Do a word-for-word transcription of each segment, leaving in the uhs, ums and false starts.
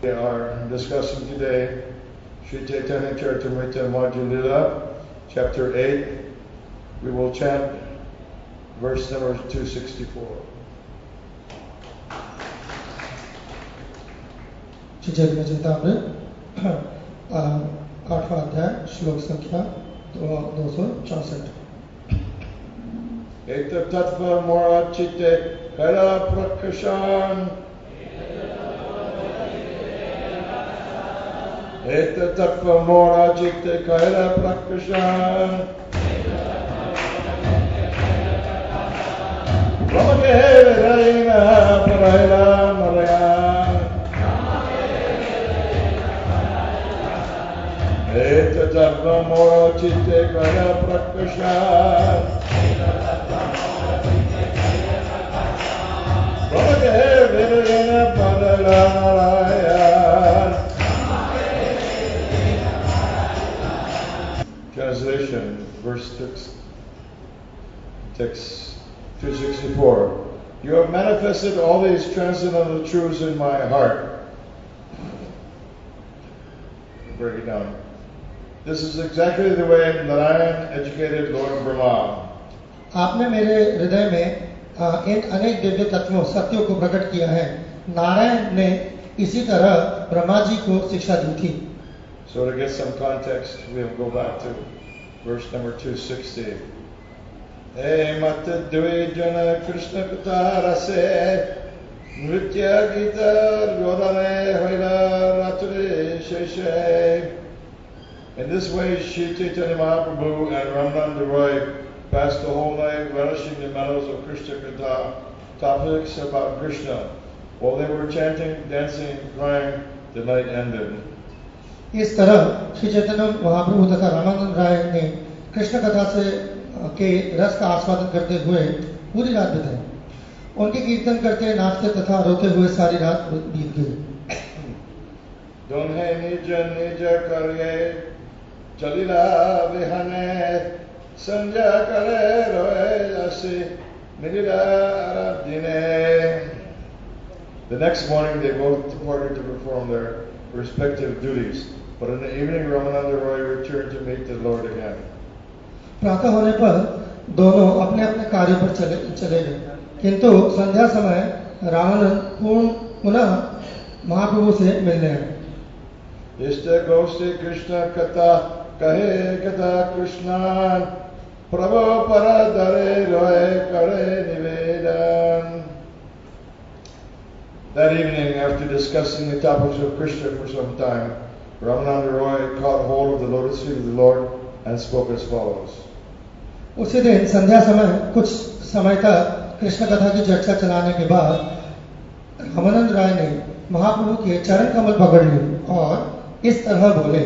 We are discussing today Sri Chaitanya Charitamrita Madhya Lila, chapter eight. We will chant verse number two sixty-four. Shri Chaitanya Charitamrita आठवां अध्याय श्लोक संख्या दो सौ चौसठ. Eta tattva mora chitte kaila prakashan. Eta tattva mora chitte kaila prakashan. Ramake vedayina parayla marayan. Eta tattva mora chitte kaila prakashan. Translation, verse six, text two sixty-four. You have manifested all these transcendental truths in my heart. Break it down. This is exactly the way Narayan educated Lord Brahma. आपने मेरे हृदय में इन अनेक दिव्य तत्वों सत्यों को प्रकट किया है. नारायण ने इसी तरह ब्रह्मा जी को शिक्षा दी थी. So to get some context, we'll go back to verse number two sixty. Hey mata dvijana Krishna katha rase nritya gita rodane hoila ratri sheshe. In this way, Sri Chaitanya Mahaprabhu and Ramananda Roy passed the whole night relishing the mellows of Krishna Katha, topics about Krishna. While they were chanting, dancing, crying, the night ended. इस तरह श्री चैतन्य महाप्रभु तथा रामानंद राय ने कृष्ण कथा से के रस का आस्वादन करते हुए पूरी रात बिताई. उनके कीर्तन करते, नाचते तथा रोते हुए सारी रात बीत गई. Donhe nija nija karye jalila vihane Sanja kare roe asi mirila aradine. The next morning they both departed to perform their respective duties, but in the evening Ramananda Roy returned to meet the Lord again. प्रातः होने पर दोनों अपने अपने कार्य पर चले चले गए, किंतु संध्या समय रामानंद पूर्ण पुनः महाप्रभु से मिलने आए. Ishta gosti Krishna kata kahe kata Krishnan Prabhu paradare roe kare nivedan. That evening, after discussing the topics of Krishna for some time, Ramananda Roy caught hold of the lotus feet of the Lord and spoke as follows. उसी दिन संध्या समय कुछ समय तक कृष्ण कथा की चर्चा चलाने के बाद रामानंद राय ने महाप्रभु के चरण कमल पकड़ लिए और इस तरह बोले.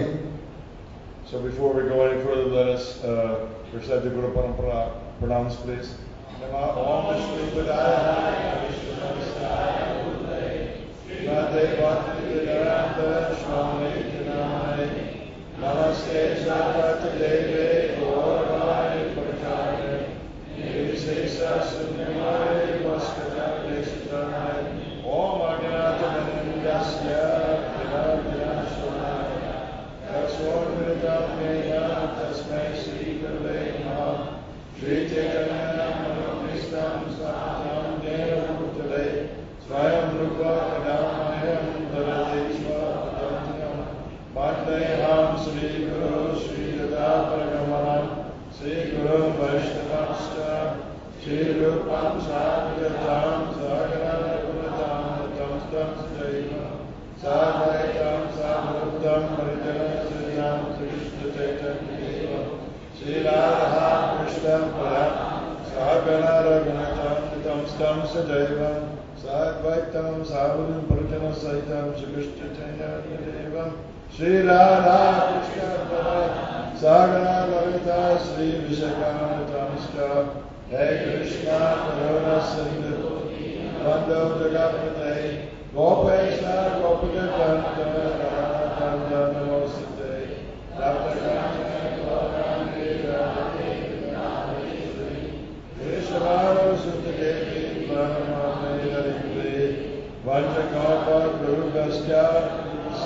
So before we go any further, let us uh, recite the Guru Parampara pranams, please. Nama Om Vishnu Padaya Vishnu Namaskaya Bhutale Nade Bhakti Vedanta Swami Janai Namaste Sarvata Deve Gauravai Pratare Nirvisesa Sunyamai Vaskata Desatanai Om Agnata Manindasya Vinadya Shanaya Taswadridam Mena Tasmai Sri Gurave Namaha Sri Chaitanya Manopristam Satam Dena Bhutale Swayam Rupa Kadamayam Dharate Swapadantyam Vandeham Sri Guru Sri Yadaparagamanam Sri Guru Vaishnavascha Sri Rupam Sadhyatam Sagana Gunatam Tam Tam Sajaiva Sadhaitam Sadhutam Parijana Sriyam Krishna Chaitanya Sri Radha Krishna Param Sagana Raghunatam Tam Tam Sajaiva Sadvaitam Sadhutam Parijana Saitam Sri Krishna Chaitanya Sri Radha Krishna Param Sagana Raghunatam Sri Vishakanatam Hey Krishna Karuna Sindhu Bando Jagatpate Gopesha Gopadakanta Radha Namosite Raptakanta Gopandi Radha Namosite Krishna Sutta Devi Vanamame Vanjakapa Gurubhasya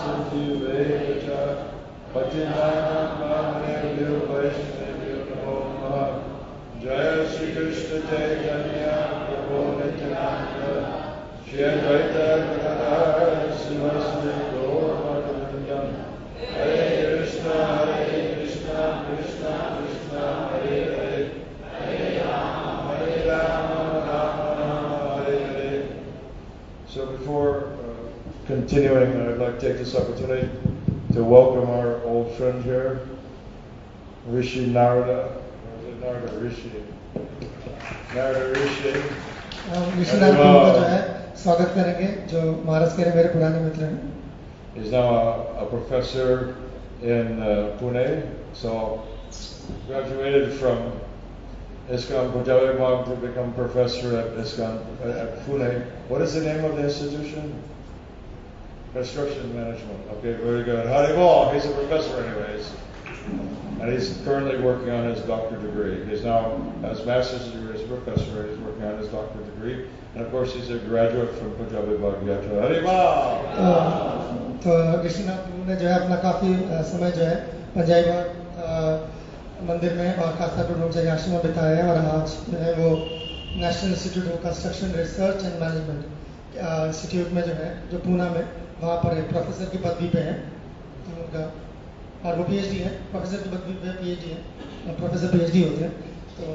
Sujiveva Cha Patinana Pavanebhyo Vaishnavibhyo Namo Namaha. Jaya Shri Krishna Chaitanya Prabhu Nityananda Shri Advaita Gadadhara Sivasri Gaur Bhaktivinoda. Hare Krishna Hare Krishna Krishna Krishna Hare Hare Hare Rama Hare Rama Rama Rama Hare Hare. So before uh, continuing, I'd like to take this opportunity to welcome our old friend here, Rishi Narada. Narada Rishi. Narada Rishi. ऋषि नारद प्रभु का जो है स्वागत करेंगे, जो महाराज के मेरे पुराने मित्र हैं. He's now a, a professor in uh, Pune. So graduated from ISKCON Punjabi Bhag to become professor at ISKCON uh, at Pune. What is the name of the institution? Construction Management. Okay, very good. Haribol. He's a professor anyways. And he's currently working on his doctorate degree. He's now has master's degree as a professor. He's working on his doctorate degree. And of course, he's a graduate from Punjabi Bhag Yatra. Haribol! तो ऋषिनाथ प्रभु ने जो है अपना काफी समय जो है पंजाबी बाग मंदिर में और खासतौर पर ब्रह्मचारी आश्रम में बिताया है, और आज जो है वो national institute of construction research and management institute में जो है जो पूना में वहाँ पर एक प्रोफेसर की पदवी पे है उनका, और वो पीएचडी है, प्रोफेसर की पदवी पे पीएचडी है, प्रोफेसर पीएचडी होते हैं तो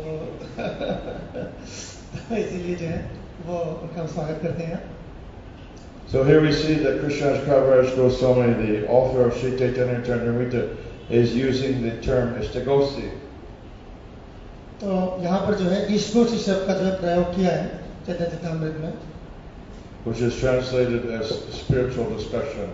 इसीलिए जो है वो उनका स्वागत करते हैं. So here we see that Krishnadas Kaviraj Goswami, the author of Sri Chaitanya Charitamrita, is using the term Ishtagosi. तो यहाँ पर जो है ईश्वोसी शब्द का जो है प्रयोग किया है चैतन्य चरितामृत में, which is translated as spiritual discussion.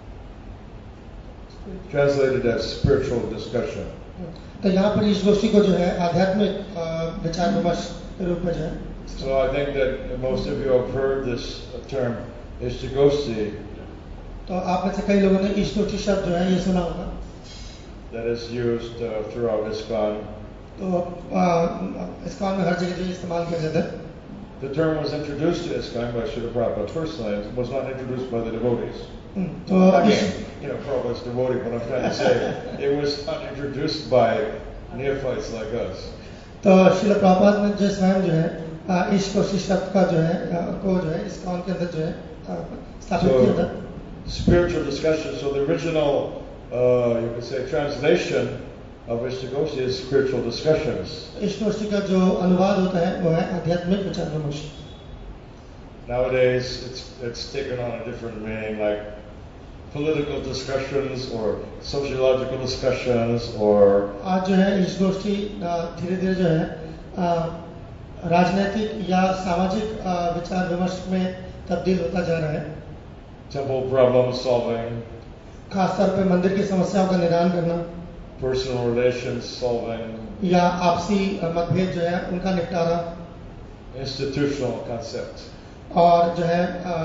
Translated as spiritual discussion. तो यहाँ पर ईश्वोसी को जो है आध्यात्मिक विचार विमर्श के रूप में जो है. So I think that most of you have heard this term Ishtagosi. तो आप में से कई लोगों ने ईश्वोसी शब्द जो है ये सुना होगा. That is used uh, throughout ISKCON. तो ISKCON में हर जगह जो इस्तेमाल किया जाता है. The term was introduced to ISKCON by Srila Prabhupada personally. It was not introduced by the devotees. तो Again, you know, Prabhupada's devotee, but I'm trying to say it was not introduced by neophytes like us. तो श्रील प्रभुपाद ने जो स्वयं जो है ईश्वोसी शब्द का जो है को जो है ISKCON के अंदर जो है स्थापित किया था. Spiritual discussion. So the original, uh, you could say, translation of Ishtagosi is spiritual discussions. ईश्वोसी का जो अनुवाद होता है वो है आध्यात्मिक विचार विमर्श. Nowadays, it's it's taken on a different meaning, like political discussions or sociological discussions or. आज जो है ईश्वोसी धीरे धीरे जो है राजनीतिक या सामाजिक विचार विमर्श में तब्दील होता जा रहा है. Temple problem solving. खासतौर पे मंदिर की समस्याओं का निदान करना. Personal relations solving. या आपसी मतभेद जो है उनका निपटारा. Institutional concept. और जो है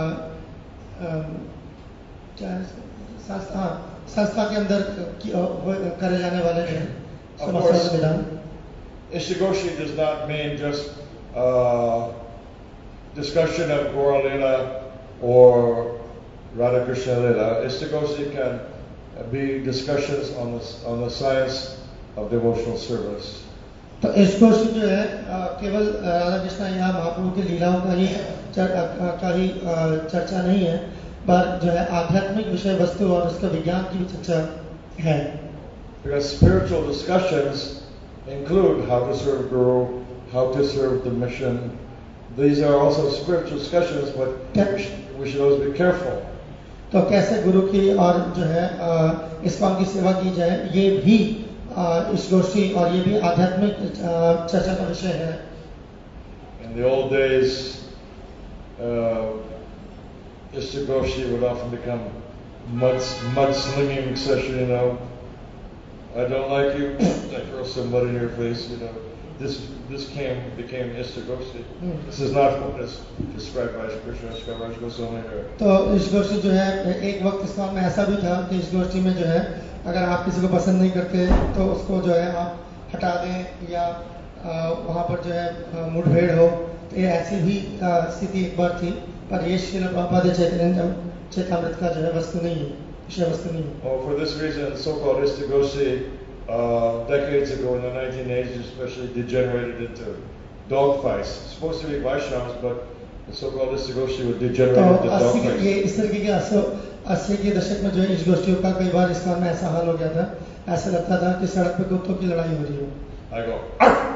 संस्था संस्था के अंदर करे जाने वाले जो है समस्याओं का निदान. Ishtagosi does not mean just uh, discussion of Gaura Lila or Radha Krishna Lila. Ishtagosi can be discussions on the on the science of devotional service. तो ईश्वोसी जो है केवल राधा कृष्ण या महाप्रभु की लीलाओं का ही का ही चर्चा नहीं है, पर जो है आध्यात्मिक विषय वस्तु और उसका विज्ञान की भी चर्चा है. Because spiritual discussions include how to serve Guru, how to serve the mission. These are also spiritual discussions, but we should, we should always be careful. तो कैसे गुरु की और जो है ISKCON की सेवा की जाए, ये भी ईश्वोसी और ये भी आध्यात्मिक चर्चा का विषय है. In the old days, uh, Ishtagosi would often become mud mudslinging session. You know, I don't like you. I throw some mud in your face. You know, this this came became Ishtagosi. Hmm. This is not what is described by Krishnadas Kaviraj Goswami here. तो ईश्वोसी जो है एक वक्त ISKCON में ऐसा भी था कि ईश्वोसी में जो है अगर आप किसी को पसंद नहीं करते तो उसको जो है आप हटा दें या वहाँ पर जो है मुठभेड़ हो, तो ये ऐसी भी स्थिति एक बार थी, पर ये श्रील प्रभुपाद चैतन्य चरितामृत का जो है वस्तु नहीं है. विषय वस्तु नहीं है। Well, for this reason, so-called Istagosi, uh, decades ago in the nineteen eighties especially, degenerated into dog fights. Supposed to be Vaishnavas, but the so-called Istagosi would degenerate तो into dog अस्सी के ये fights. इस तरीके के अस्सी अस्सी के दशक में जो है इस गोष्ठियों का कई बार इस्लाम में ऐसा हाल हो गया था, ऐसा लगता था कि सड़क पे कुत्तों की लड़ाई हो रही हो। I go, "Arf!"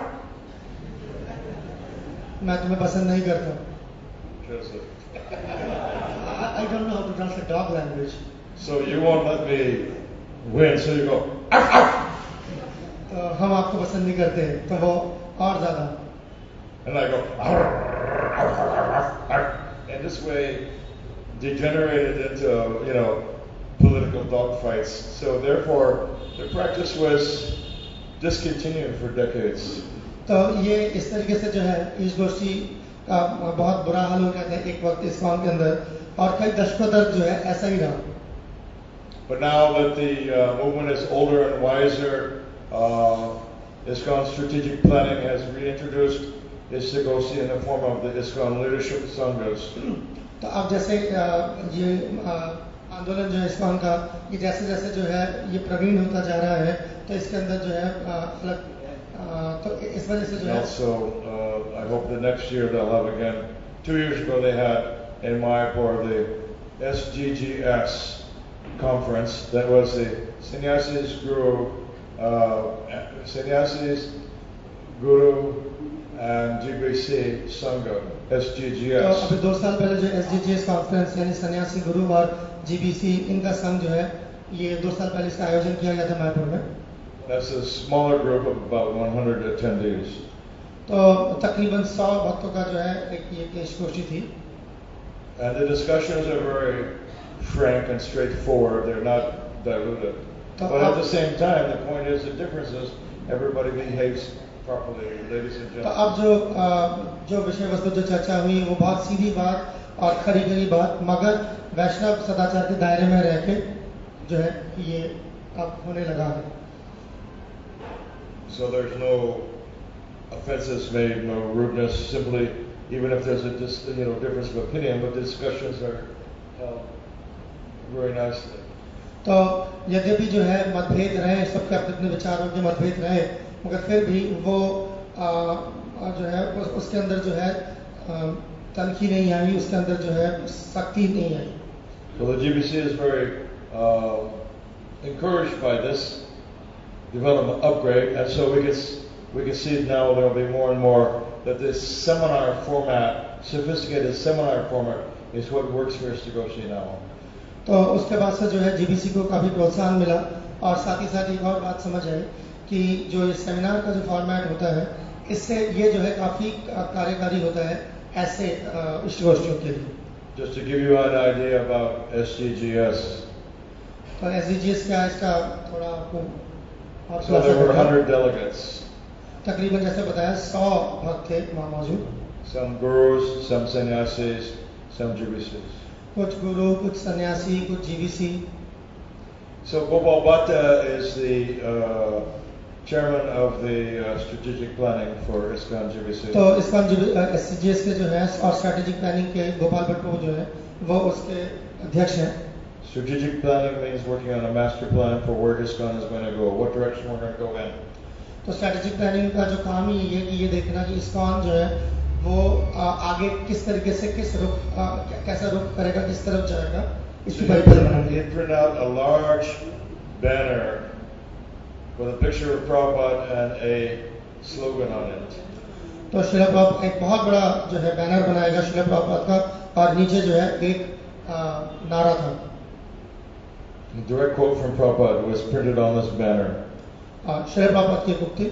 मैं तुम्हें पसंद नहीं करता। Joseph. I, I don't know how to translate dog language. So you won't let me win, so you go, "Arf, arf!" तो हम आपको पसंद नहीं करते, तो वो और ज्यादा। And I go, "Arf, arf, arf, arf, arf." And this way degenerated into, you know, political dogfights. So therefore, the practice was discontinued for decades. तो ये इस तरीके से जो है इस गोष्ठी का बहुत बुरा हाल हो गया था एक वक्त इस्लाम के अंदर, और कई दशकों तक जो है ऐसा ही रहा। But now that the uh, movement is older and wiser, uh, ISKCON strategic planning has reintroduced Istagosi in the form of the ISKCON leadership sanghas. तो अब जैसे ये आंदोलन जो है इस्कॉन का, ये जैसे जैसे जो है ये प्रवीण होता जा रहा है, तो इसके अंदर जो है अलग, तो इस वजह से जो है Also, uh, I hope the next year they'll have again. Two years ago they had in Mayapur the S G G S conference. That was the Sannyasis Guru, uh, Sannyasis Guru and G B C Sangha, S G G तो S. अभी दो साल पहले जो S G G S conference यानी सन्यासी गुरु और जी B सी इनका संघ जो है, ये दो साल पहले इसका आयोजन किया गया था मायापुर में। That's a smaller group of about one hundred attendees. तो तकरीबन सौ भक्तों का जो है एक ये केश गोष्ठी थी। And the discussions are very frank and straightforward. They're not diluted. तो But at आप, the same time, the point is the difference is everybody behaves properly, ladies and तो gentlemen. अब जो जो विषय वस्तु जो चर्चा हुई वो बहुत सीधी बात और खरी खरी बात, मगर वैष्णव सदाचार के दायरे में रह के जो है ये अब होने लगा है। So there's no offenses made, no rudeness. Simply, even if there's a dis, you know difference of opinion, but discussions are held very nicely. तो यद्यपि जो है मतभेद रहे, सबके अपने अपने विचारों के मतभेद रहे, मगर फिर भी वो आ, जो है उस, उसके अंदर जो है तलखी नहीं आई, उसके अंदर जो है सख्ती नहीं आई। So the G B C is very uh, encouraged by this development upgrade, and so we can we can see now there will be more and more that this seminar format, sophisticated seminar format, is what works for Istagosi now. तो उसके बाद से जो है जी B सी को काफी प्रोत्साहन मिला, और साथ ही साथ एक और बात समझ आई कि जो ये सेमिनार का जो फॉर्मेट होता है, इससे ये जो है काफी कार्यकारी होता है ऐसे इष्टगोष्ठियों के लिए। Just to give you an idea about S G G S. तो एस जी जी एस क्या है इसका थोड़ा आपको आप So there were one hundred delegates. तकरीबन जैसे बताया सौ भक्त थे वहाँ मौजूद। Some gurus, some sannyasis, some G B Cs. कुछ गुरु, कुछ सन्यासी, कुछ G B C. So Gopal Bhatta is the uh, chairman of the uh, strategic planning for ISKCON G B C. तो ISKCON S C G S के जो है और strategic planning के गोपाल भट्ट प्रभु जो है वो उसके अध्यक्ष हैं। Strategic planning means working on a master plan for where ISKCON is going to go, what direction we're going to go in. तो स्ट्रेटेजिक प्लानिंग का जो काम ही ये कि ये देखना कि ISKCON जो है वो आगे किस तरीके से किस रुख कैसा रुख करेगा, किस तरफ जाएगा, इसकी परिकल्पना बनानी है। He printed out a large banner with a picture of Prabhupada and a slogan on it. तो श्रील प्रभुपाद एक बहुत बड़ा जो है बैनर बनाएगा श्रील प्रभुपाद का, और नीचे जो है एक नारा था। A direct quote from Prabhupada was printed on this banner. Srila Prabhupada की उक्ति।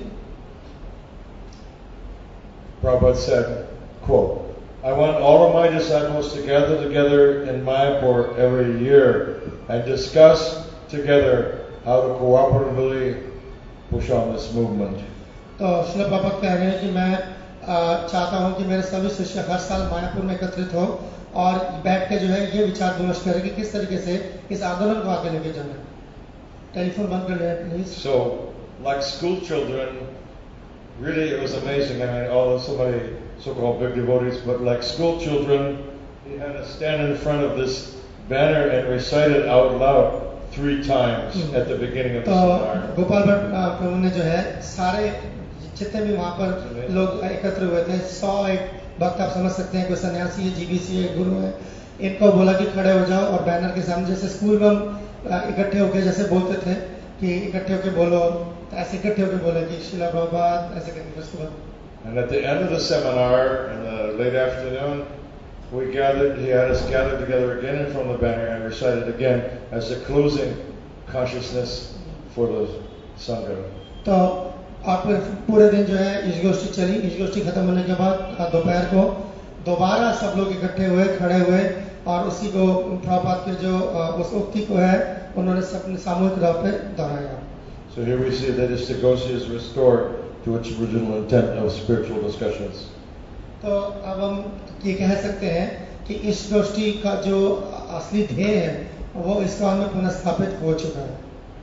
Prabhupada said, quote, I want all of my disciples to gather together in Mayapur every year and discuss together how to cooperatively push on this movement. तो श्रील प्रभुपाद कह रहे हैं कि मैं चाहता हूं कि मेरे सभी शिष्य हर साल मायापुर में एकत्रित हो और बैठ के जो है ये विचार विमर्श करें कि किस तरीके से इस आंदोलन को आगे लेके जाना है। टेलीफोन बंद कर लें please. So, like school children, really it was amazing. I mean, all so many so-called big devotees, but like school children, he had to stand in front of this banner and recite it out loud three times at the beginning of the तो seminar. Gopal Bhatta आ, प्रभु ने जो है सारे जितने भी वहाँ पर लोग एकत्र हुए थे, सौ एक भक्त आप समझ सकते हैं, कोई सन्यासी है, जीबीसी है, गुरु है, इनको बोला कि खड़े हो जाओ और बैनर के सामने, जैसे स्कूल में हम आ, इकट्ठे होकर जैसे बोलते थे कि इकट्ठे होकर बोलो, तो ऐसे इकट्ठे होकर बोले कि शिला प्रभुपाद ऐसे करके उसके बाद. And at the end of the seminar, in the late afternoon, we gathered, he had us gathered together again in front of the banner and recited again as a closing consciousness for the Sangha. तो और फिर पूरे दिन जो है इस गोष्ठी चली. इस गोष्ठी खत्म होने के बाद दोपहर को दोबारा सब लोग इकट्ठे हुए, खड़े हुए और उसी को प्रभुपाद के जो उस उक्ति को है उन्होंने सब सामूहिक रूप पे दोहराया. So here we see that Istagosi is restored to its original intent of spiritual discussions. तो अब हम ये कह सकते हैं कि इस गोष्ठी का जो असली ध्येय है वो इस काल में पुनः स्थापित हो चुका है.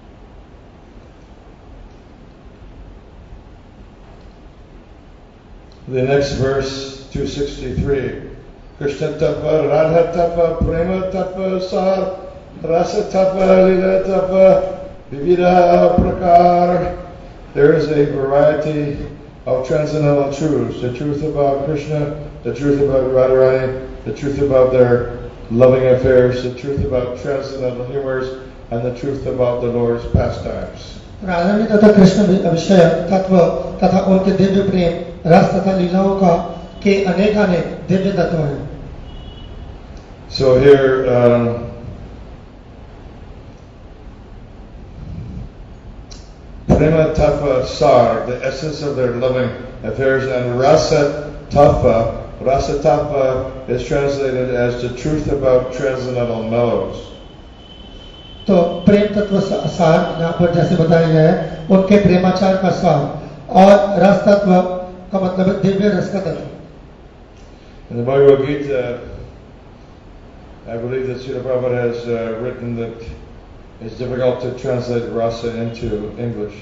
The next verse, two sixty-three, Krishna Tattva, Radha Tattva, Prema Tattva, Sar, Rasa Tattva, Lila Tattva, Vivida Prakar. There is a variety of transcendental truths. The truth about Krishna, the truth about Radharani, the truth about their loving affairs, the truth about transcendental humors, and the truth about the Lord's pastimes. Radharani तथा कृष्ण विषय तत्व तथा उनके दिव्य प्रेम रस तथा लीलाओं का के अनेकानेक दिव्य तत्व हैं. So here, um, Prema Tattva Sar, the essence of their loving affairs, and Rasa Tattva, Rasa Tattva is translated as the truth about transcendental mellows. तो प्रेम तत्व सार यहाँ पर जैसे बताया गया है उनके प्रेमाचार का सार, और रस तत्व का मतलब है दिव्य रस का तत्व. In the Bhagavad Gita, I believe that Srila Prabhupada has uh, written that it's difficult to translate rasa into English.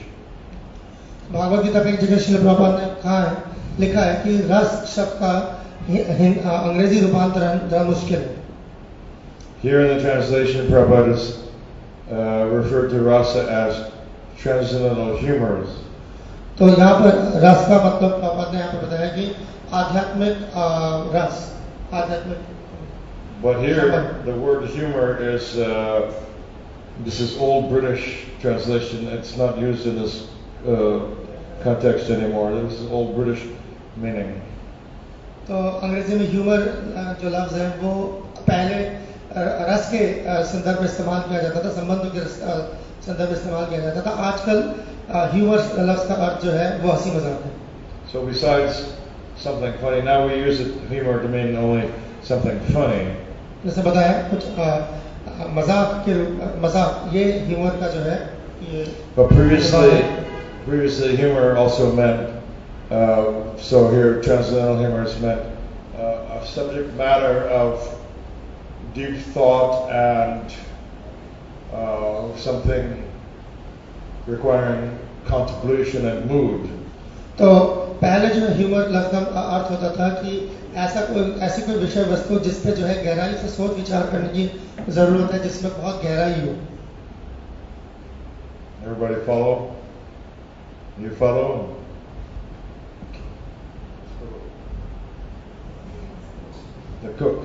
Bhagavat Gita में एक जगह श्रील प्रभुपाद ने कहा है, लिखा है कि रस शब्द का अंग्रेजी रूपांतरण जरा मुश्किल है. Here in the translation, Prabhupada is uh, referred to rasa as transcendental humors. तो यहाँ पर रस का मतलब प्रभुपाद ने यहाँ पर बताया कि आध्यात्मिक रस, आध्यात्मिक. But here, the word humor is, uh, this is old British translation. It's not used in this uh, context anymore. This is old British meaning. तो अंग्रेजी में ह्यूमर जो लफ्ज है वो पहले रस के संदर्भ में इस्तेमाल किया जाता था, संबंधों के संदर्भ में इस्तेमाल किया जाता था. आजकल ह्यूमर लफ्ज का अर्थ जो है वो हंसी मजाक है. So besides something funny, now we use it, humor, to mean only something funny. जैसे बताया कुछ मजाक के मजाक, ये ह्यूमर का जो है ये. But previously, previously humor also meant, uh, so here transcendental humor is meant uh, a subject matter of deep thought and uh, something requiring contemplation and mood. तो पहले जो ह्यूमर लफ्ज का अर्थ होता था कि ऐसा कोई ऐसी कोई विषय वस्तु जिस पे जो है गहराई से सोच विचार करने की जरूरत है, जिसमें बहुत गहराई हो. Everybody follow? You follow? The cook.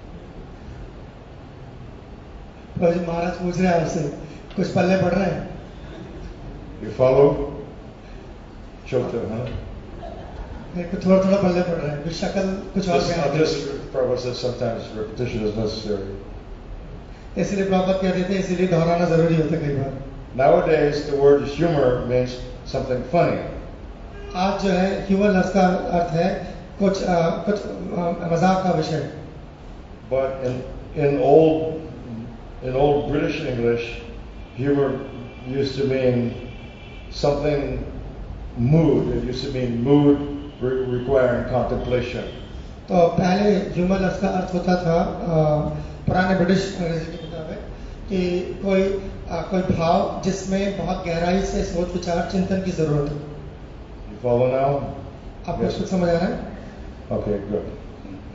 महाराज पूछ रहे हैं आपसे, कुछ पल्ले पड़ रहे हैं? You follow? Chota, huh? थोड़ा थोड़ा पल्ले पड़ रहे हैं, कुछ शक्ल कुछ और. Just, I'll just, Prabhupada says sometimes repetition is necessary. इसलिए प्रभुपाद कहते थे इसलिए दोहराना जरूरी होता है कई बार. Nowadays, the word humor means something funny. आज जो है ह्यूमर लफ्ज का अर्थ है कुछ आ, कुछ मजाक का विषय. But in in old in old British English, humor used to mean something mood. It used to mean mood re- requiring contemplation. तो पहले ह्यूमर लफ्ज का अर्थ होता था पुराने ब्रिटिश अंग्रेजी की किताबें कि कोई आ, कोई भाव जिसमें बहुत गहराई से सोच विचार चिंतन की जरूरत है. You follow now? आपको कुछ समझ आ रहा है? Okay, good.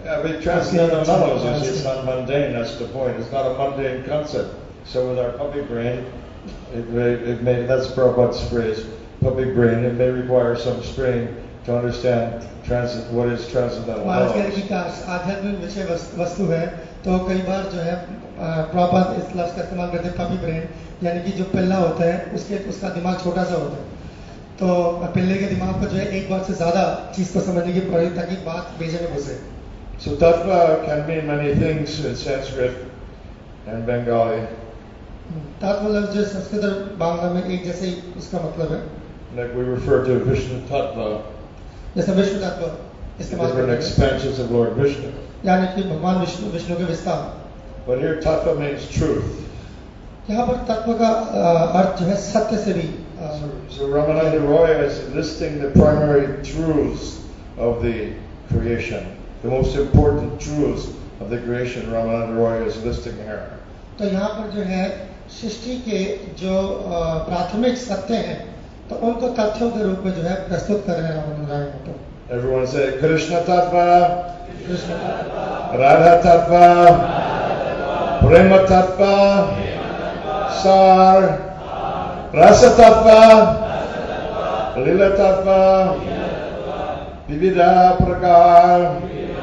I mean, transcendental mellows is it's not mundane. That's the point. It's not a mundane concept. So with our puppy brain, it may, it may that's Prabhupada's phrase, puppy brain. It may require some strain to understand trans what is transcendental mellows. आध्यात्मिक विषय वस्तु है तो कई बार जो है proper इस लफ्ज का इस्तेमाल करते हैं पपी ब्रेन, यानी कि जो पिल्ला होता है उसके उसका दिमाग छोटा सा होता है, तो पिल्ले के दिमाग को जो है एक बार से ज्यादा चीज को समझने की प्रवृत्ति ताकि बात भेजे में घुसे. So tattva can mean many things in Sanskrit and Bengali. तत्व लफ्ज जो संस्कृत और बांग्ला में एक जैसे ही उसका मतलब है. Like we refer to Vishnu tattva. जैसे विष्णु तत्व इस्तेमाल different expansions of Lord Vishnu. यानी कि भगवान विष्णु विष्णु के विस्तार. But here tattva means truth. यहाँ पर तत्व का अर्थ जो है सत्य से भी. So, so Ramananda Roy is listing the primary truths of the creation, the most important truths of the creation. Ramananda Roy is listing here. तो यहाँ पर जो है सृष्टि के जो प्राथमिक सत्य हैं तो उनको तथ्यों के रूप में जो है प्रस्तुत कर रहे हैं रामानंद राय तो. Everyone say Krishna Tattva, Krishna Tattva, Radha Tattva, Prema Tattva, Sar, Rasa Tattva, Lila Tattva, Vividha Prakar.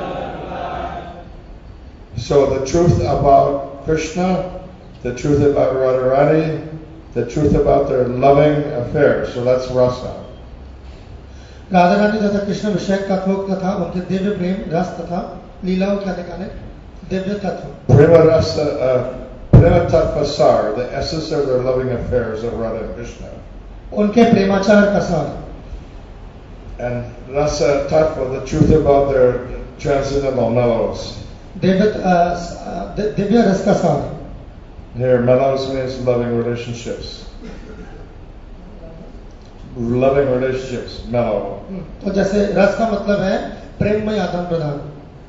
So the truth about Krishna, the truth about Radharani, the truth about their loving affairs. So that's rasa. Radha Rani तथा कृष्ण विषयक तत्वों तथा उनके दिव्य प्रेम रस तथा लीलाओं के निकाले दिव्य तत्व. Prema rasa, uh, Prema Tattva Sar, the essence of their loving affairs of Radha and Krishna. उनके प्रेमाचार का सार. And Rasa Tattva, the truth about their transcendental mellows. Divya Divya रस का सार. Here, mellows means loving relationships. Loving relationships, mellow. तो जैसे रस का मतलब है प्रेममय आदान प्रदान.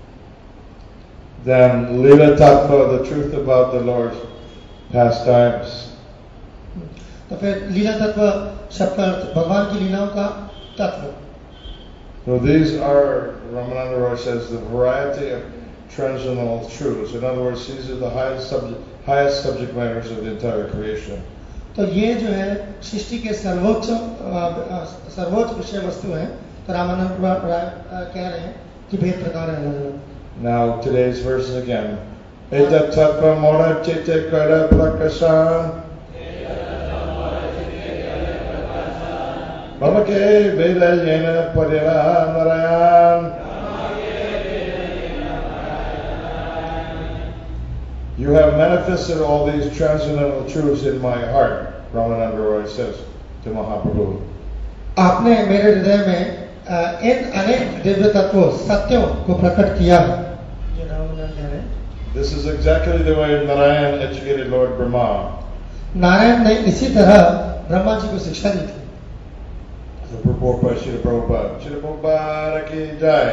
Then Lila Tattva, the truth about the Lord's pastimes. तो फिर लीला तत्व शब्द का अर्थ भगवान की लीलाओं का तत्व. So these are, Ramananda Roy says, the variety of transcendental truths. In other words, these are the highest subject, highest subject matters of the entire creation. तो ये जो है सृष्टि के सर्वोच्च सर्वोच्च विषय वस्तु हैं. तो रामानंद राय कह रहे हैं कि भेद प्रकार है अलग-अलग. Now today's verses again. Etat tattva mona chete kara prakasam. Mamake veda yena parira narayan. You have manifested all these transcendental truths in my heart, Ramananda Roy says to Mahaprabhu. आपने मेरे हृदय में इन अनेक दिव्य तत्वों सत्यों को प्रकट किया. This is exactly the way Narayan educated Lord Brahma. Narayan ने इसी तरह ब्रह्मा जी को शिक्षा दी थी. The purport by Srila Prabhupada. Srila Prabhupada ki jai.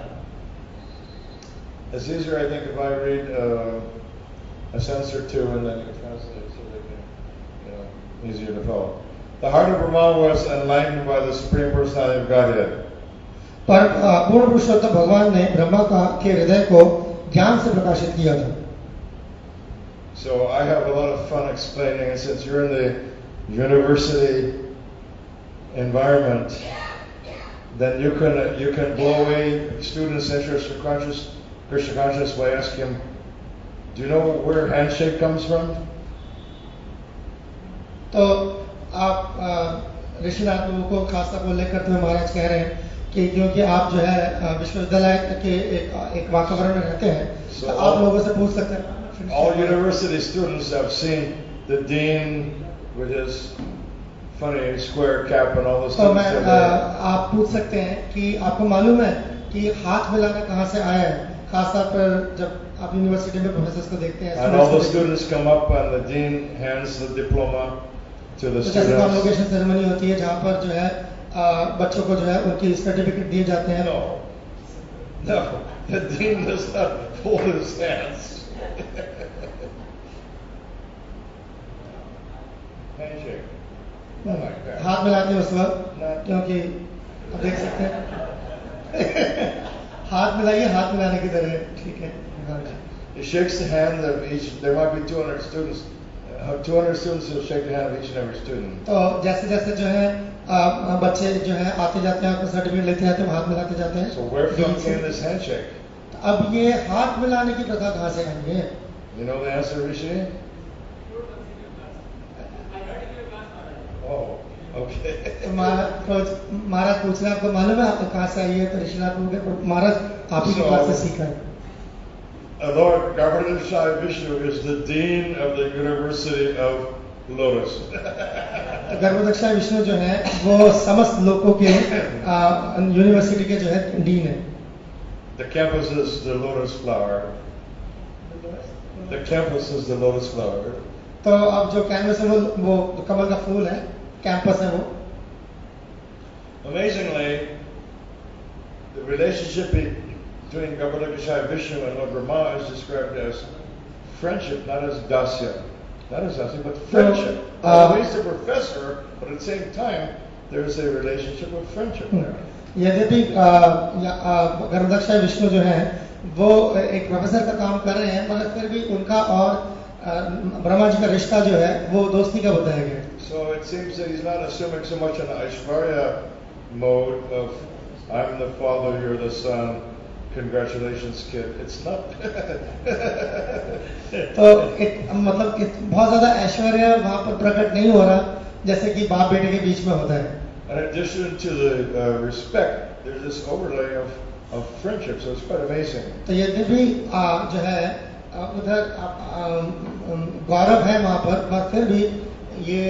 It's easier, I think, if I read uh, a sentence or two and then you translate so they can, you know, easier to follow. The heart of Brahma was enlightened by the Supreme Personality of Godhead. पर पूर्ण पुरुषोत्तम भगवान ने ब्रह्मा का के हृदय को ज्ञान से प्रकाशित किया था. So I have a lot of fun explaining, and since you're in the university environment, then you can you can blow away students' interest for conscious Krishna consciousness by asking him, do you know where handshake comes from? तो आप ऋषिनाथ लोगों को खास तौर पर उल्लेख करते हुए महाराज कह रहे हैं कि क्योंकि आप जो है विश्वविद्यालय के एक एक वातावरण में रहते हैं so तो आप लोगों से पूछ सकते हैं. All university students have seen the dean with his funny square cap and all this. तो मैं आप पूछ सकते हैं कि आपको मालूम है कि हाथ मिलाना कहाँ से आया है, खासतौर पर जब आप यूनिवर्सिटी में प्रोफेसर्स को देखते हैं. And all the students come up and the dean hands the diploma to the students. जैसे कॉन्वोकेशन सेरेमनी होती है जहाँ पर जो है बच्चों को जो है उनकी सर्टिफिकेट दिए जाते हैं. No, no, the dean does not hold his hands. Handshake. Not like that. हाथ मिलाते हैं उस वक्त, क्योंकि आप देख सकते हैं हाथ मिलाइए, हाथ मिलाने की तरह, ठीक है। He shakes the hand of each. There might be two hundred students. Uh, two hundred students. He'll shake the hand of each and every student. तो जैसे जैसे जो है आ, बच्चे जो है आते जाते हैं, आपको सर्टिफिकेट लेते हैं, तो हाथ मिलाते जाते हैं। So where from came this handshake? अब ये हाथ मिलाने की प्रथा कहाँ से आई है? You know the answer, Rishi? Oh, okay. तो महाराज महाराज पूछ रहे हैं, आपको मालूम है आपको कहाँ से आई है? तो ऋषिनाथ बोल महाराज आप ही के पास से सीखा है। Uh, Lord Govardhan Shai Vishnu is the dean of the University of Lotus. तो गर्भदक्षा विष्णु जो है वो समस्त लोगों के यूनिवर्सिटी के जो है डीन है। The campus is the lotus flower. The campus is the lotus flower. तो अब जो कैंपस है वो वो कमल का फूल है, कैंपस है वो। Amazingly, the relationship between Govardhan Vishnu and Lord Brahma is described as friendship, not as dasya. Not as dasya, but friendship. So, uh, he's the professor, but at the same time, there's a relationship of friendship there. यद्यपि गर्भदक्षा विष्णु जो है वो एक professor का काम कर रहे हैं, मगर फिर भी उनका और ब्रह्मा जी का रिश्ता जो है वो दोस्ती का बताया गया। So it seems that he's not assuming so much an Aishwarya mode of I'm the father, you're the son, congratulations kid. It's not. तो एक मतलब बहुत ज्यादा ऐश्वर्य वहाँ पर प्रकट नहीं हो रहा जैसे कि बाप बेटे के बीच में होता है। In addition to the uh, respect, there's this overlay of, of friendship, so it's quite amazing. तो यद्यपि जो है उधर गौरव है वहाँ पर, पर फिर भी ये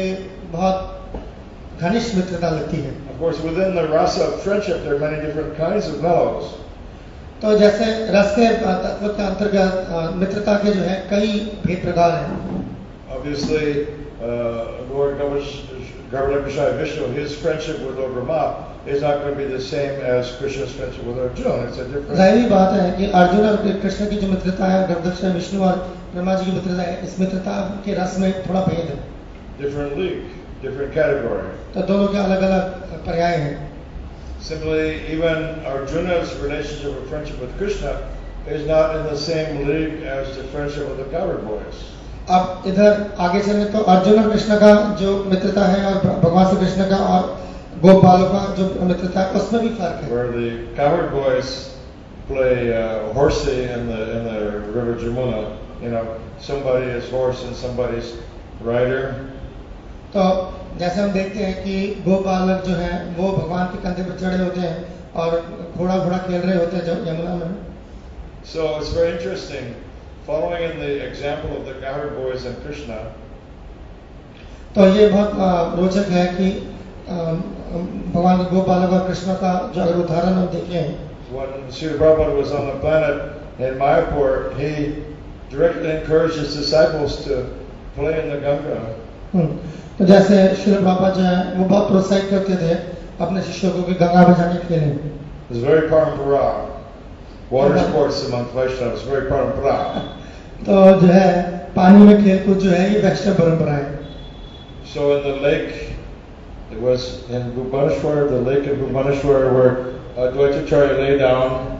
बहुत घनिष्ठ मित्रता लगती है। Of course, within the rasa of friendship, there are many different kinds of mellows. तो जैसे रस के तत्व के अंतर्गत मित्रता के जो है कई भेद प्रकार हैं। Obviously, uh, Lord Govardhan Vishnu, his friendship with Lord Brahma is not going to be the same as Krishna's friendship with Arjuna. It's a different. जाहिर बात है कि अर्जुन और कृष्ण की जो मित्रता है, गर्भदक्षा विष्णु और ब्रह्मा जी की मित्रता है, इस मित्रता के रस में थोड़ा भेद है। Different league, different category. तो दोनों के अलग अलग पर्याय हैं। Similarly, even Arjuna's relationship or friendship with Krishna is not in the same league as the friendship with the cowherd boys. अब इधर आगे चले तो अर्जुन और कृष्ण का जो मित्रता है और भगवान श्री कृष्ण का और गोपालों का जो मित्रता है उसमें भी फर्क है। Where the cowherd boys play uh, horsey in the in the river Jamuna, you know, somebody is horse and somebody's rider. तो जैसे हम देखते हैं कि गोपालक जो है वो भगवान के कंधे पर चढ़े होते हैं और घोड़ा घोड़ा खेल रहे होते हैं जो यमुना में। So it's very interesting, following in the example of the cowherd boys and Krishna. तो ये बहुत रोचक है कि भगवान गोपालक और कृष्ण का जो अगर उदाहरण हम देखें। When Srila Prabhupada was on the planet in Mayapur, he directly encouraged his disciples to play in the Ganga. तो जैसे श्रील प्रभुपाद जो है वो बहुत प्रोत्साहित करते थे अपने शिष्यों को कि गंगा में जाके खेलें। It's very parampara. Water sports among Vaishnavas, very parampara. तो जो है पानी में खेल कूद जो है ये वैष्णव परंपरा है। So in the lake, it was in Bhubaneswar, the lake in Bhubaneswar, where Advaitacharya lay down.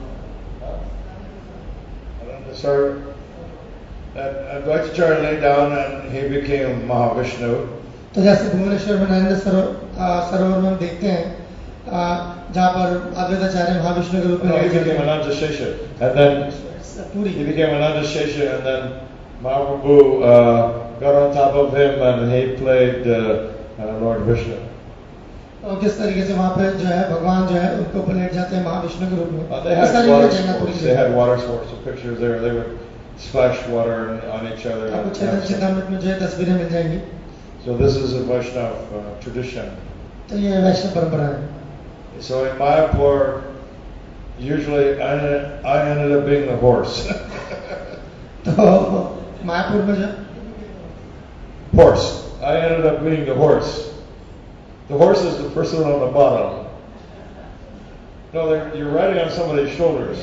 Sorry, Advaitacharya lay down and he became Mahavishnu. तो जैसे भुवनेश्वर में नरेंद्र सरोवर में हम देखते हैं जहाँ पर अद्वैताचार्य महाविष्णु के रूप में he became Ananta Shesha, and then he became Ananta Shesha, and then Mahaprabhu uh, got on top of him and he played uh, uh, Lord Vishnu. और किस तरीके से वहाँ पे जो है भगवान जो है उनको ऊपर लेट जाते हैं महाविष्णु के रूप में। Uh, they had water sports. They had water sports. The pictures there, they would splash water on each other. आपको चेतन चितामृत में जो है तस्वीरें मिल जाएंगी। So this is a Vaishnava uh, tradition. तो ये वैष्णव परंपरा है। So in Mayapur, usually I, I ended up being the horse. तो मायापुर में जो horse. I ended up being the horse. The horse is the person on the bottom. No, you're riding on somebody's shoulders.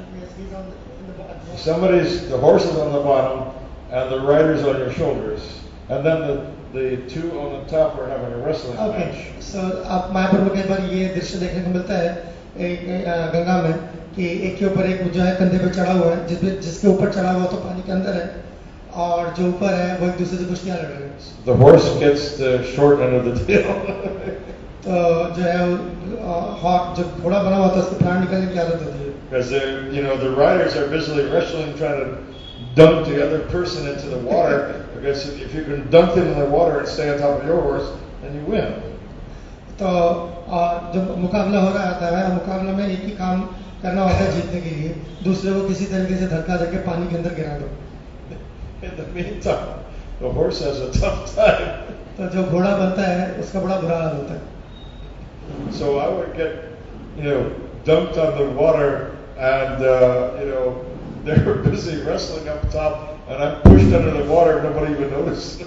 Somebody's the horse is on the bottom, and the rider's on your shoulders, and then the the two on the top are having a wrestling okay. match. So आप मायापुर में कई बार ये दृश्य देखने को मिलता है एक अ, गंगा में कि एक के ऊपर एक जो है कंधे पे चढ़ा हुआ है, जिस जिसके ऊपर चढ़ा हुआ तो पानी के अंदर है और जो ऊपर है वो एक दूसरे से कुश्तियां लड़ रहे हैं। The horse gets the short end of the tail. तो जो है वो हॉक जो घोड़ा बना हुआ था उसके प्राण निकलने की आदत होती है। Because they're, you know, the riders are busily wrestling, trying to dunk the other person into the water. Because if you can dunk them in the water and stay on top of your horse, then you win. तो और जब मुकाबला हो रहा होता है, मुकाबला में एक ही काम करना होता है जीतने के लिए, दूसरे को किसी तरीके से धक्का देके पानी के अंदर गिरा दो। In the meantime, the horse has a tough time. तो जो घोड़ा बनता है उसका बड़ा बुरा हाल होता है। So I would get, you know, dunked on the water, and uh, you know, they were busy wrestling up top, and I'm pushed under the water. Nobody even noticed.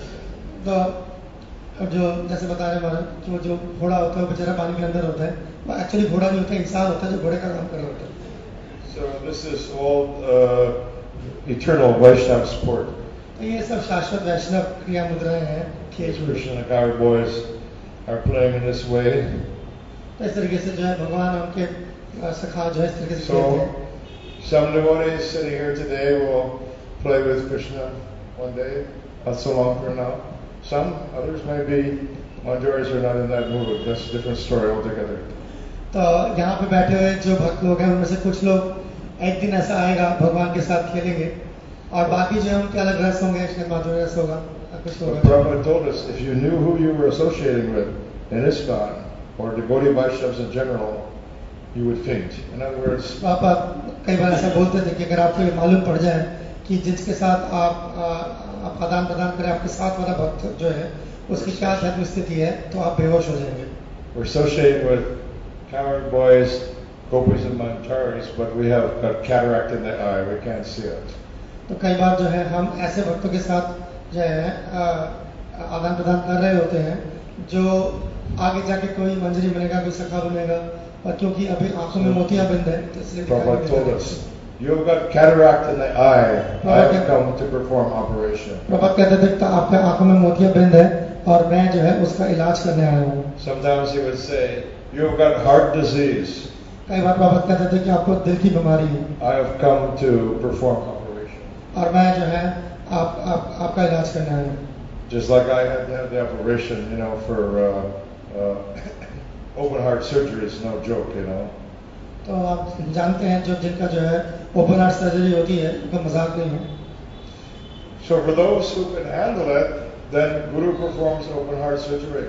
तो अब जो जैसे बता रहे महाराज कि वो जो घोड़ा होता है वो बेचारा पानी के अंदर होता है, वो एक्चुअली घोड़ा नहीं होता, इंसान होता है जो घोड़े का काम कर रहा होता है। So this is all uh, eternal Vaishnava sport. तो ये सब शाश्वत वैष्णव क्रिया मुद्राएं हैं। These Krishna and our boys are playing in this way. तो इस तरीके से जो है भगवान उनके सखा जो है इस तरीके से So खेलते हैं। some devotees sitting here today will play with Krishna one day, not so long from now. Some others may be, majorities are not in that mood. That's a different story altogether. तो यहाँ पे बैठे हुए जो भक्त लोग हैं उनमें से कुछ लोग एक दिन ऐसा आएगा भगवान के साथ खेलेंगे और बाकी जो है उनके अलग रस होंगे, शायद माधुर्य रस होगा, कुछ But होगा। Prabhupada told us, if you knew who you were associating with in ISKCON or devotee Vaishnavas in general, you would faint. In other words, पापा कई बार ऐसा बोलते थे कि अगर आपको ये मालूम पड़ जाए कि जिसके साथ आप आप आदान प्रदान करें, आपके साथ वाला भक्त जो है उसकी क्या धर्म स्थिति है तो आप बेहोश हो जाएंगे। we're associating with cowherd boys, gopis and mantaris, but we have got cataract in the eye. We can't see it. तो कई बार जो है हम ऐसे भक्तों के साथ जो है आदान प्रदान कर रहे होते हैं जो आगे जाके कोई मंजरी बनेगा, कोई सखा बनेगा, और क्योंकि अभी आंखों में मोतियाबिंद है तो इसलिए Prabhupada told us, you have got cataract in the eye. I have come to perform operation. प्रभात कहते थे कि आपके आंखों में मोतियाबिंद है और मैं जो है उसका इलाज करने आया हूँ। Sometimes he would say, you have got heart disease. कई बार प्रभात कहते थे कि आपको दिल की बीमारी है I have come to perform operation. और मैं जो है आप, आप आपका इलाज करने आया हूँ। Just like I had to have the operation, you know, for uh, uh, open heart surgery is no joke, you know. तो आप जानते हैं जो जिनका जो है ओपन हार्ट सर्जरी होती है उनका मजाक नहीं है। So for those who can handle it, then Guru performs open heart surgery.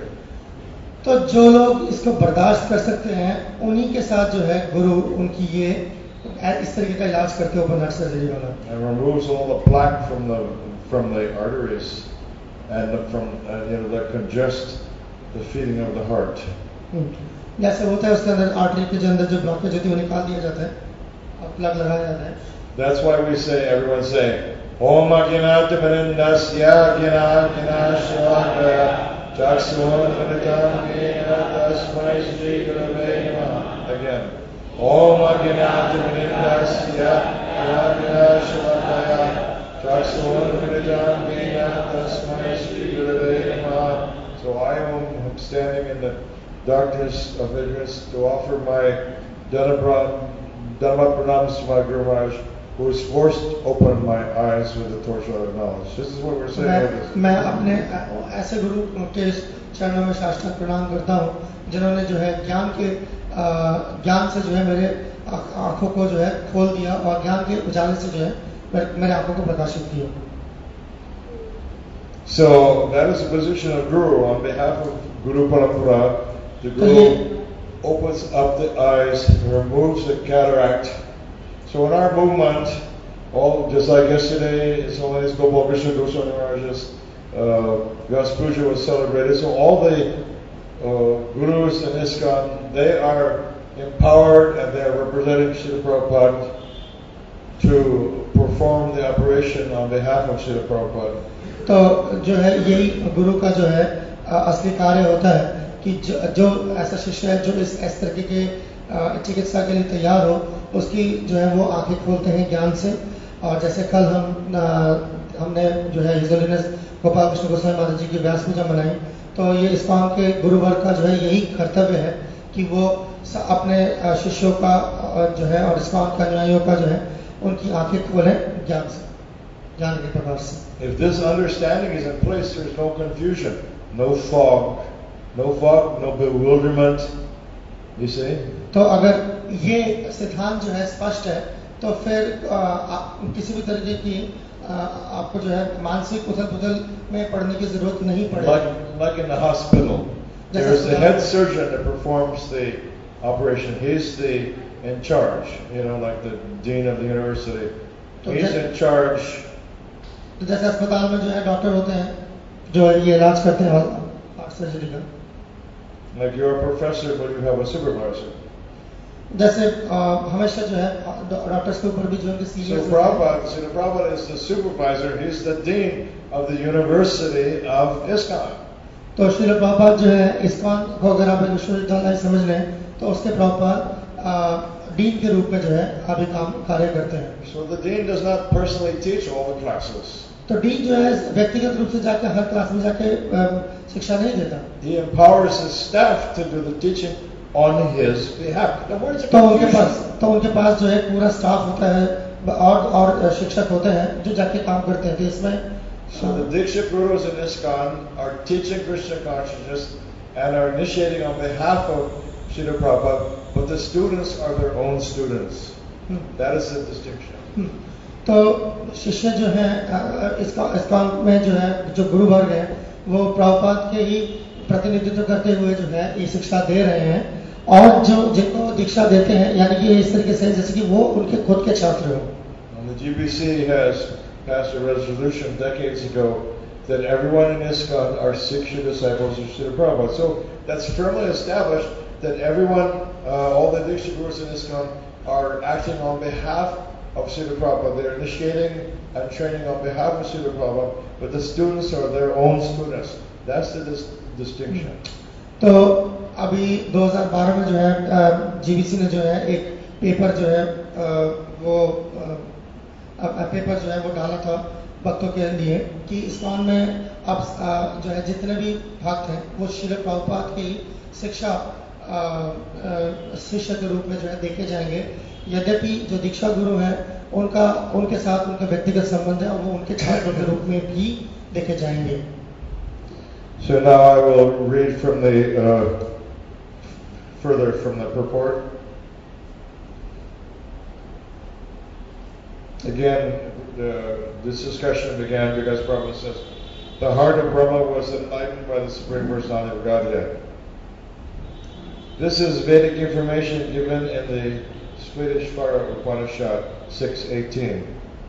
तो जो लोग इसको बर्दाश्त कर सकते हैं उन्हीं के साथ जो है गुरु उनकी ये इस तरीके का इलाज करते ओपन हार्ट सर्जरी वाला। And removes all the plaque from the from the arteries and the, from uh, you know that congest the feeding of the heart. जैसे होता है उसके अंदर आर्टरी के जो अंदर जो ब्लॉकेज होती है वो निकाल दिया जाता है, प्लग लगाया जाता है। That's why we say, everyone say, Om Aginata Manindasya Ginagina Shavakaya Chaksuan Manitamina Tasmai Sri Gurave Namaha. Again. Om Aginata Manindasya Ginagina Shavakaya Chaksuan Manitamina Tasmai Sri Gurave Namaha. So I am standing in the darkness of ignorance to offer my Dhanabra Dhamma pranams to my Guru Maharaj, who has forced open my eyes with the torchlight of knowledge. This is what we're saying. मैं, मैं अपने ऐसे गुरु के चरणों में साष्टांग प्रणाम करता हूँ जिन्होंने जो है ज्ञान के ज्ञान से जो है मेरे आंखों को जो है खोल दिया और ज्ञान के उजाले से जो है मेरे आंखों को प्रकाशित किया। So that is the position of Guru on behalf of Guru Parampara. The Guru opens up the eyes, removes the cataract. So in our movement, all just like yesterday, His Holiness Gopal Krishna Goswami Maharaj's uh, Vyas Puja was celebrated. So all the uh, gurus in ISKCON, they are empowered and they are representing Srila Prabhupada to perform the operation on behalf of Srila Prabhupada. तो जो है यही गुरु का जो है असली कार्य होता है कि जो, जो ऐसा शिष्य है जो इस इस तरीके के चिकित्सा के लिए तैयार हो उसकी जो है वो आंखें खोलते हैं ज्ञान से। और जैसे कल हम हमने जो है हिज होलीनेस गोपाल कृष्ण गोस्वामी महाराज जी की व्यास पूजा मनाई, तो ये इस्कॉन के गुरुवर्ग का जो है यही कर्तव्य है कि वो अपने शिष्यों का जो है और इस्कॉन का अनुयायियों का जो है उनकी आंखें खोलें ज्ञान से, ज्ञान के प्रकाश से. If this understanding is in place, there is no confusion, no fog, no fog, no bewilderment. You see? तो अगर ये सिद्धांत जो है स्पष्ट है तो फिर आ, आ, किसी भी तरीके की आ, आपको जो है मानसिक उथल पुथल में पड़ने की जरूरत नहीं पड़ेगी. Like, like in the hospital, there is the head surgeon that performs the operation. He's the in charge, you know, like the dean of the university. He's in charge. तो जैसे अस्पताल में जो है डॉक्टर होते हैं जो ये इलाज करते हैं हार्ट सर्जरी का. Like you're a professor, but you have a supervisor. जैसे हमेशा जो है डॉक्टर्स के ऊपर भी जो है senior. So Prabhupada, so the Prabhupada is the supervisor. He's the dean of the University of ISKCON. तो श्रील प्रभुपाद जो है इस्कॉन को अगर आप विश्वविद्यालय समझ लें तो उसके प्रभुपाद डीन के रूप में जो है अभी काम कार्य करते हैं. So the dean does not personally teach all the classes. तो डीन जो है व्यक्तिगत रूप से जाकर हर क्लास में जाके शिक्षा नहीं देता. He empowers his staff to do the teaching on his behalf. Now where's the तो उनके पास तो उनके पास जो है पूरा स्टाफ होता है और और शिक्षक होते हैं जो जाके काम करते हैं. तो इसमें so the Diksha Gurus in ISKCON are teaching Krishna consciousness and are initiating on behalf of Srila Prabhupada, but the students are their own students. Hmm. That is the distinction. Hmm. तो शिष्य जो है ISKCON में जो है जो गुरु वर्ग है वो प्रभुपाद के ही प्रतिनिधित्व करते हुए जो है ये शिक्षा दे रहे हैं और जो जिनको दीक्षा देते हैं यानी कि इस तरीके से जैसे कि वो उनके खुद के छात्र हो. The G B C has passed a resolution decades ago that everyone in ISKCON are Siksha disciples of Srila Prabhupada. So that's firmly established that everyone, uh, all the Diksha Gurus in ISKCON are acting on behalf of Srila Prabhupada. They're initiating and training on behalf of Srila Prabhupada, but the students are their own students. That's the dis- distinction. तो अभी दो हज़ार बारह में जो है GBC ने जो है एक पेपर जो है वो पेपर जो है वो डाला था भक्तों के लिए कि इस्कॉन में अब जो है जितने भी भक्त हैं वो श्रील प्रभुपाद की शिक्षा शिष्य के रूप में जो है देखे जाएंगे. यद्यपि जो दीक्षा गुरु है उनका उनके साथ उनका व्यक्तिगत संबंध है और वो उनके छात्रों के रूप में भी देखे जाएंगे. So now I will read from the uh, further from the purport. Again, uh, this discussion began because Prabhupada says, the heart of Brahma was enlightened by the Supreme Personality of Godhead. This is Vedic information given in the Svetashvara Upanishad six eighteen.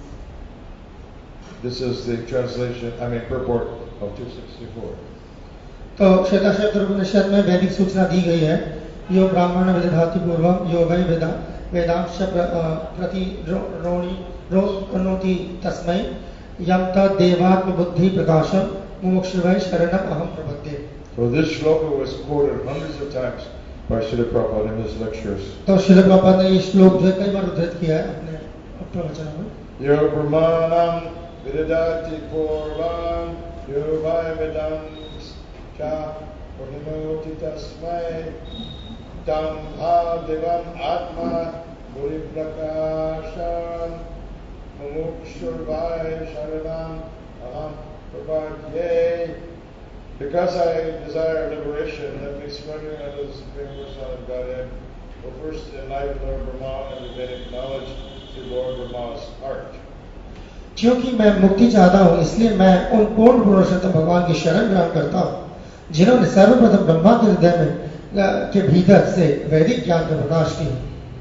This is the translation, I mean, purport of two sixty-four. तो श्वेताश्वेतर उपनिषद में वैदिक सूचना दी गई है. यो ब्राह्मण विदधाति पूर्वम यो वै वेदा वेदांश प्रति रोणी रोणोति तस्मै यम तद देवात्म बुद्धि प्रकाशम मुमुक्षुवै शरणम अहम प्रपद्ये. So this shloka was quoted hundreds of times by Srila Prabhupada in his lectures. तो श्रील प्रभुपाद ने ये श्लोक जो कई बार उद्धृत किया है अपने प्रवचनों में. यो ब्रह्माणं विदधाति पूर्वम यो वै वेदांश प्रति तस्मै तम देवम आत्मा बुद्धि प्रकाशम मुमुक्षुर्वै शरणम अहम प्रपद्ये. Because I desire liberation, let me surrender unto the Supreme Personality of Godhead. Will first enlighten Lord Brahma and the Vedic knowledge through Lord Brahma's heart. क्योंकि मैं मुक्ति चाहता हूँ इसलिए मैं उन पूर्ण पुरुषोत्तम भगवान की शरण ग्रहण करता हूँ जिन्होंने सर्वप्रथम ब्रह्मा के हृदय में के भीतर से वैदिक ज्ञान का प्रकाश किया.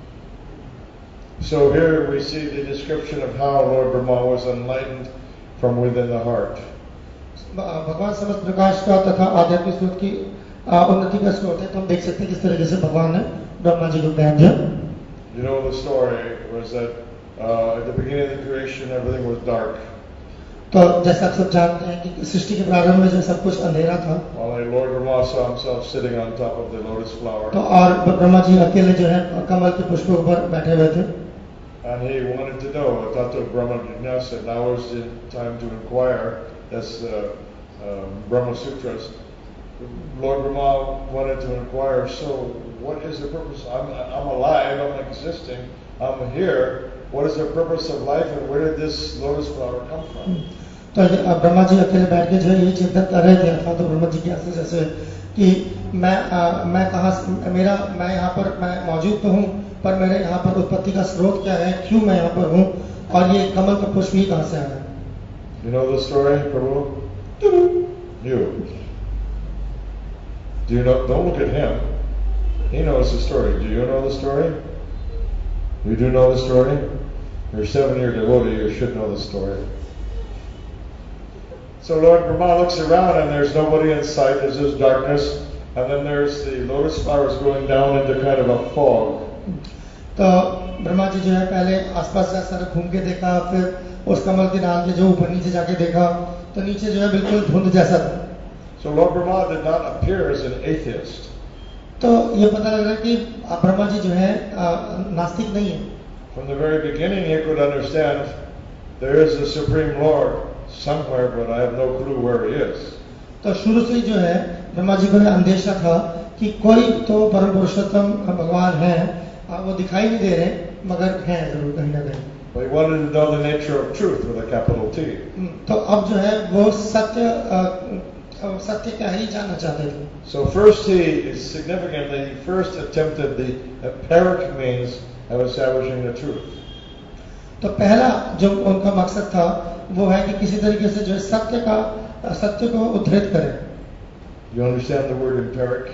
So here we see the description of how Lord Brahma was enlightened from within the heart. भगवान समस्त प्रकाश का तथा आध्यात्मिक स्रोत की उन्नति का स्रोत है. तो हम देख सकते हैं किस तरीके से भगवान ने ब्रह्मा जी को ज्ञान दिया. You know the story was that uh, at the beginning of the creation everything was dark. तो जैसा आप सब जानते हैं कि सृष्टि के प्रारंभ में जो सब कुछ अंधेरा था. While Lord Brahma saw himself sitting on top of the lotus flower. तो और ब्रह्मा जी अकेले जो है कमल के पुष्पों पर बैठे हुए थे. And he wanted to know, Tato Brahma Jignasa, now is the time to inquire. That's uh, um, Brahma Sutras. Lord Brahma wanted to inquire, so what is the purpose? I'm, I'm alive, I'm existing, I'm here. What is the purpose of life and where did this lotus flower come from? तो अब ब्रह्मा जी अकेले बैठ के जो है ये चिंतन कर रहे थे अथवा तो ब्रह्मा जी की आंसू जैसे कि मैं आ, मैं कहाँ से- मेरा मैं यहाँ पर मैं मौजूद तो हूँ पर मेरे यहाँ पर उत्पत्ति का स्रोत क्या है, क्यों मैं यहाँ पर हूँ और ये कमल का पुष्प ही कहाँ से आया. You know the story, Prabhu? You. Do you know? Don't look at him. He knows the story. Do you know the story? You do know the story? You're a seven-year devotee. You should know the story. So Lord Brahma looks around and there's nobody in sight. There's just darkness. And then there's the lotus flowers going down into kind of a fog. तो ब्रह्मा जी जो है पहले आसपास जैसा घूम के देखा, फिर उस कमल के डाल के जो ऊपर नीचे जाके देखा तो नीचे जो है बिल्कुल धुंध जैसा था. So Lord Brahma did not appear as an atheist. तो ये पता लग रहा है कि ब्रह्मा जी जो है आ, नास्तिक नहीं है. From the very beginning he could understand there is a Supreme Lord somewhere, but I have no clue where he is. तो शुरू से ही जो है ब्रह्मा जी को यह अंदेशा था कि कोई तो परम पुरुषोत्तम भगवान है, आ, वो दिखाई नहीं दे रहे मगर हैं जरूर कहीं ना कहीं. But he wanted to know the nature of truth with a capital T. तो अब जो है वो सत्य आ, सत्य क्या है ये जानना चाहते थे. So first he, significantly, he first attempted the empiric means of establishing the truth. तो पहला जो उनका मकसद था वो है कि किसी तरीके से जो है सत्य का सत्य को उद्धृत करें. You understand the word empiric?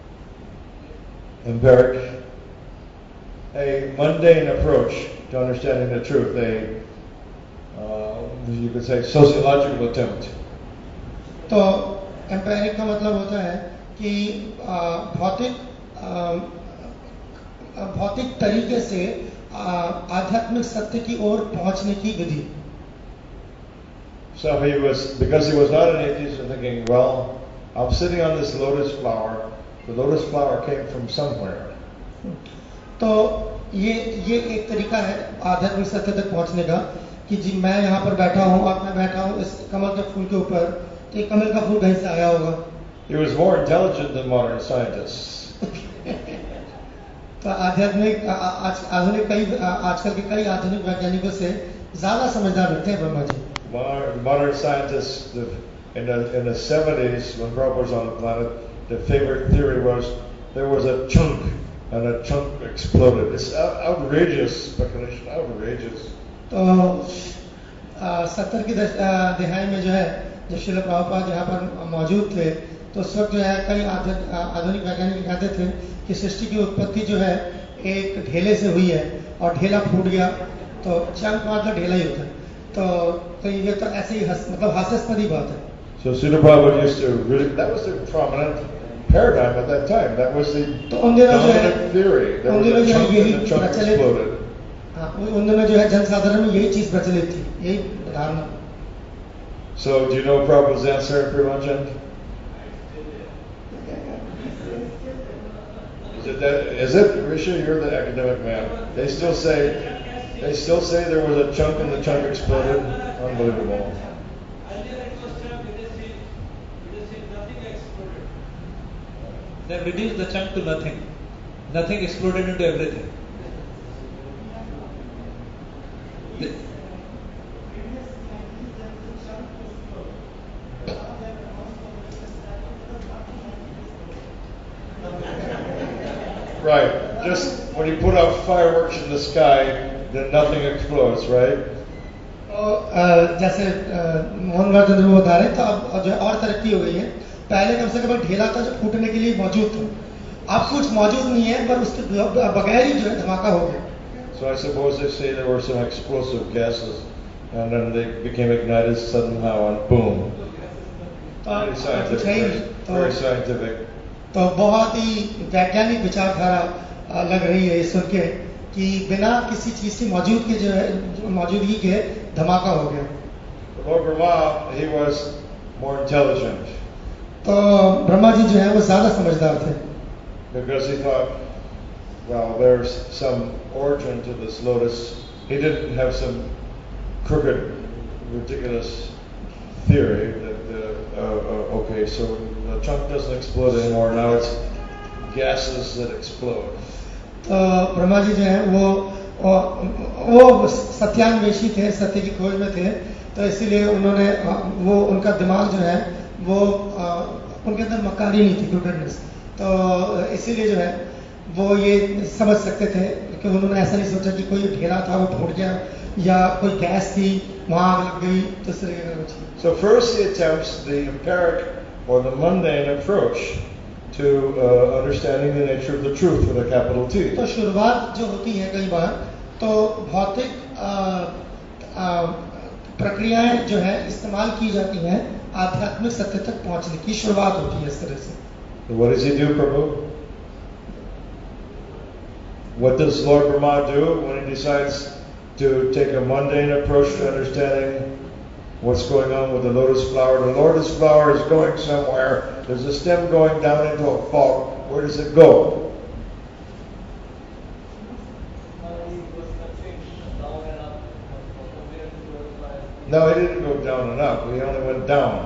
Empiric. A mundane approach to understanding the truth. A, uh, you could say, sociological attempt. तो एम्पेरिक का मतलब होता है कि आ, भौतिक आ, भौतिक तरीके से आ, आध्यात्मिक सत्य की ओर पहुंचने की विधि. So he was, because he was not an atheist, and thinking, well, I'm sitting on this lotus flower. The lotus flower came from somewhere. तो ये ये एक तरीका है आध्यात्मिक सत्य तक पहुंचने का कि जी मैं यहाँ पर बैठा हूँ और मैं बैठा हूँ इस कमल के फूल के ऊपर, तो ये कमल का फूल कहीं से आया होगा. He was more intelligent than modern scientists. तो आध्यात्मिक आ- आज आधुनिक कई आ- आजकल के कई आधुनिक वैज्ञानिकों से ज्यादा समझदार लगते हैं Brahma ji. Modern, modern scientists, the, in the in the seventies, when Prabhupada was on the planet, the favorite theory was there was a chunk, and a chunk exploded. It's out, outrageous speculation, outrageous. तो सत्तर की दश- आ, दिहाई में जो है जब श्रील प्रभुपाद यहाँ पर मौजूद थे तो उस वक्त जो है कई आधु- आ, आधुनिक वैज्ञानिक कहते थे कि सृष्टि की उत्पत्ति जो है एक ढेले से हुई है और ढेला फूट गया तो चंक मतलब ढेला ही होता है. तो तो ये तो ऐसे ही हस, मतलब हास्यास्पद ही बात है. So Srila Prabhupada used to really, that was the prominent paradigm at that time. That was the तो उन दिनों जो है dominant theory. There उन was दिनों a जो है chunk यही and the chunk प्रचलित exploded. हाँ, उन दिनों जो है जनसाधारण में यही चीज प्रचलित थी, यही धारणा. So do you know Prabhupada's answer in Prevanjan? Is it that, is it, Risha, you're the academic man. They still say, they still say there was a chunk and the chunk exploded. Unbelievable. They have reduced the chunk to nothing. Nothing exploded into everything. The- Right. Just when you put out fireworks in the sky, then nothing explodes, right? तो अ, जैसे अ, मोहन लाल चंद्र वो बता रहे तो अब अब जो है और तरक्की हो गई है. पहले कम से कम एक ढेला था जो फूटने के लिए मौजूद था. अब कुछ मौजूद नहीं है पर उसके ब- बगैर ही जो है धमाका हो गया. So I suppose they say there were some explosive gases, and then they became ignited somehow, and boom. तो Very कुछ scientific. है ही Very, नहीं. very तो scientific. तो बहुत ही वैज्ञानिक विचारधारा अ, लग रही है ये सुन के कि बिना किसी चीज की मौजूद के जो है जो मौजूदगी के धमाका हो गया. But Lord Brahma, he was more intelligent तो ब्रह्मा जी जो है वो ज्यादा समझदार थे because he thought, well, there's some origin to this lotus. He didn't have some crooked, ridiculous theory that, uh, uh, uh, okay, so the trunk doesn't explode anymore. Now it's gases that explode. तो ब्रह्मा जी जो है वो वो सत्यान्वेषी थे, सत्य की खोज में थे, तो इसीलिए उन्होंने वो उनका दिमाग जो है वो उनके अंदर मक्कारी नहीं थी, क्रूडनेस, तो इसीलिए जो है वो ये समझ सकते थे कि उन्होंने ऐसा नहीं सोचा कि कोई ढेरा था वो फूट गया या कोई गैस थी वहां आग लग गई, तो इस तरीके का कुछ. So first he attempts the empiric or the mundane approach to uh, understanding the nature of the truth with a capital T. तो शुरुआत जो होती है कई बार तो भौतिक प्रक्रियाएं जो है इस्तेमाल की जाती हैं आध्यात्मिक सत्य तक पहुंचने की शुरुआत होती है इस तरह से. So what does he do, Prabhu? What does Lord Brahma do when he decides to take a mundane approach to understanding what's going on with the lotus flower? The lotus flower is going somewhere. There's a stem going down into a fog. Where does it go? No, he didn't go down and up. He only went down.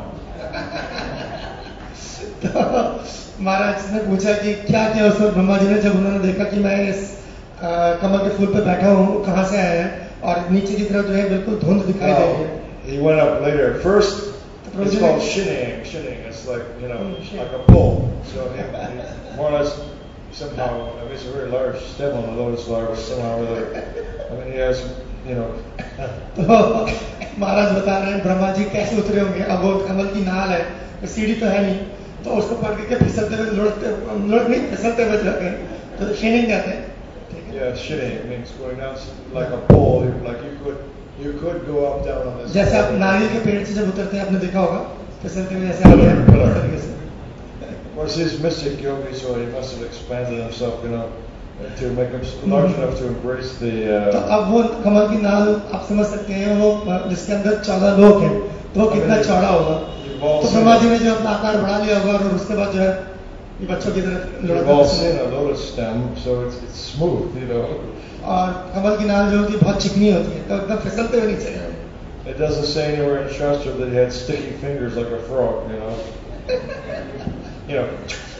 तो महाराज ने पूछा कि क्या किया उस वक्त ब्रह्मा जी ने जब उन्होंने देखा कि मैं इस कमल के फूल पे बैठा हूँ, कहाँ से आया है, और नीचे की तरफ जो है बिल्कुल धुंध दिखाई दे रही है. He went up later. First, it's called shinning. Shinning. It's like, you know, like a pull. So he, he more or less somehow, I mean, it's a very large stem on the lotus flower, but somehow really, I mean, he has, you know. तो महाराज बता रहे हैं ब्रह्मा जी कैसे उतरे होंगे. अब वो कमल की नाल है, सीढ़ी तो है नहीं, तो उसको पकड़ के फिसलते हुए लुढ़कते लुढ़क नहीं फिसलते हुए जाते हैं, तो शिनिंग कहते हैं. Yeah, shitting means going down like a pole. Like you could, you could go up down on this. जैसे आप नारियल के पेड़ से जब उतरते हैं आपने देखा होगा फिसलते हुए ऐसे आते हैं इस तरीके से. Of course, he's mystic yogi, so he must have expanded himself, you know, to make him large enough to embrace the. Uh, तो अब वो कमल की नाल आप समझ सकते हैं वो जिसके अंदर चौदह लोग हैं, तो वो कितना चौड़ा होगा. तो ब्रह्मा जी ने जो अपना आकार बढ़ा लिया होगा और उसके बाद जो है ये बच्चों की तरफ You've all seen a lotus stem, so it's, it's smooth, you know. और कमल की नाल जो होती है बहुत चिकनी होती है, तो एकदम फिसलते हुए नीचे जाए. It doesn't say anywhere in Shastra that he had sticky fingers like a frog, you know. You know.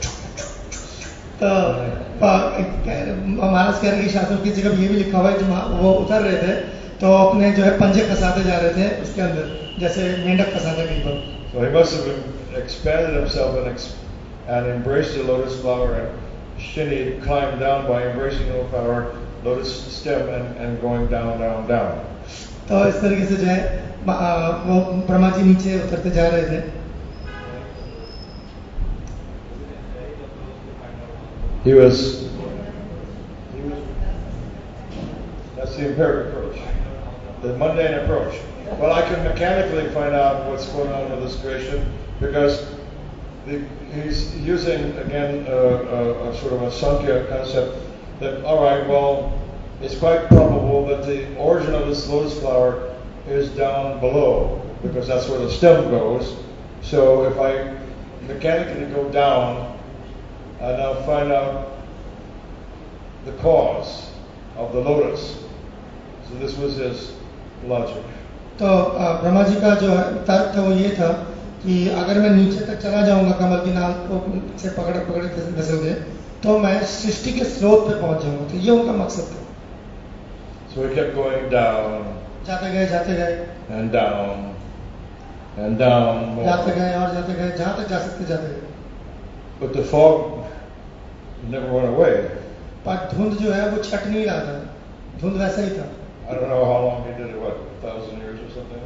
तो महाराज कह रहे कि शास्त्रों की जगह ये भी लिखा हुआ है जब वो उतर रहे थे तो अपने जो है पंजे फंसाते जा रहे थे उसके अंदर, जैसे मेंढक फंसाते कहीं पर. So he must have expanded himself and, ex- and embraced the lotus flower, and Shini climbed down by embracing the flower, lotus stem, and, and going down, down, down. तो इस तरीके से जो है वो ब्रह्मा जी नीचे उतरते जा रहे थे. He was, he was, that's the empiric approach, the mundane approach. Well, I can mechanically find out what's going on with this creation because the, he's using, again, a, a, a sort of a Sankhya concept that, all right, well, it's quite probable that the origin of this lotus flower is down below because that's where the stem goes. So if I mechanically go down, and now find out the cause of the lotus. So this was his logic. तो ब्रह्मा जी का जो तर्क था वो ये था कि अगर मैं नीचे तक चला जाऊंगा कमल की नाल को से पकड़े पकड़े फिसल के तो मैं सृष्टि के स्रोत पे पहुंच जाऊंगा. तो ये उनका मकसद था. So he kept going down. जाते गए जाते गए. And down. And down. More. जाते गए और जाते गए जहां तक जा सकते जाते गए. But the fog never went away. पर धुंध जो है वो छट नहीं रहा था, धुंध वैसा ही था. I don't know how long he did it, what, a thousand years or something?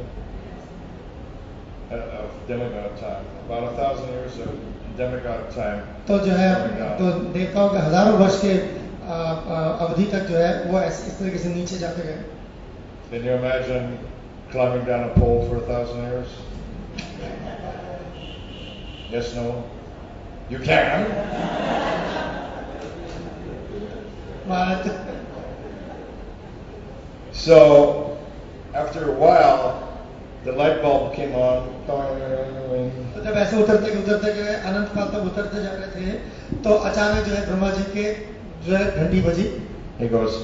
Of demigod time. About a thousand years of demigod time. तो जो है तो देवताओं के हजारों वर्ष के अवधि तक जो है वो इस तरीके से नीचे जाते गए. Can you imagine climbing down a pole for a thousand years? Yes, no? You can. So, after a while, the light bulb came on. तो जब ऐसे उतरते उतरते गए अनंत काल तक उतरते जा रहे थे तो अचानक जो है ब्रह्मा जी के जो है घंटी बजी. He goes,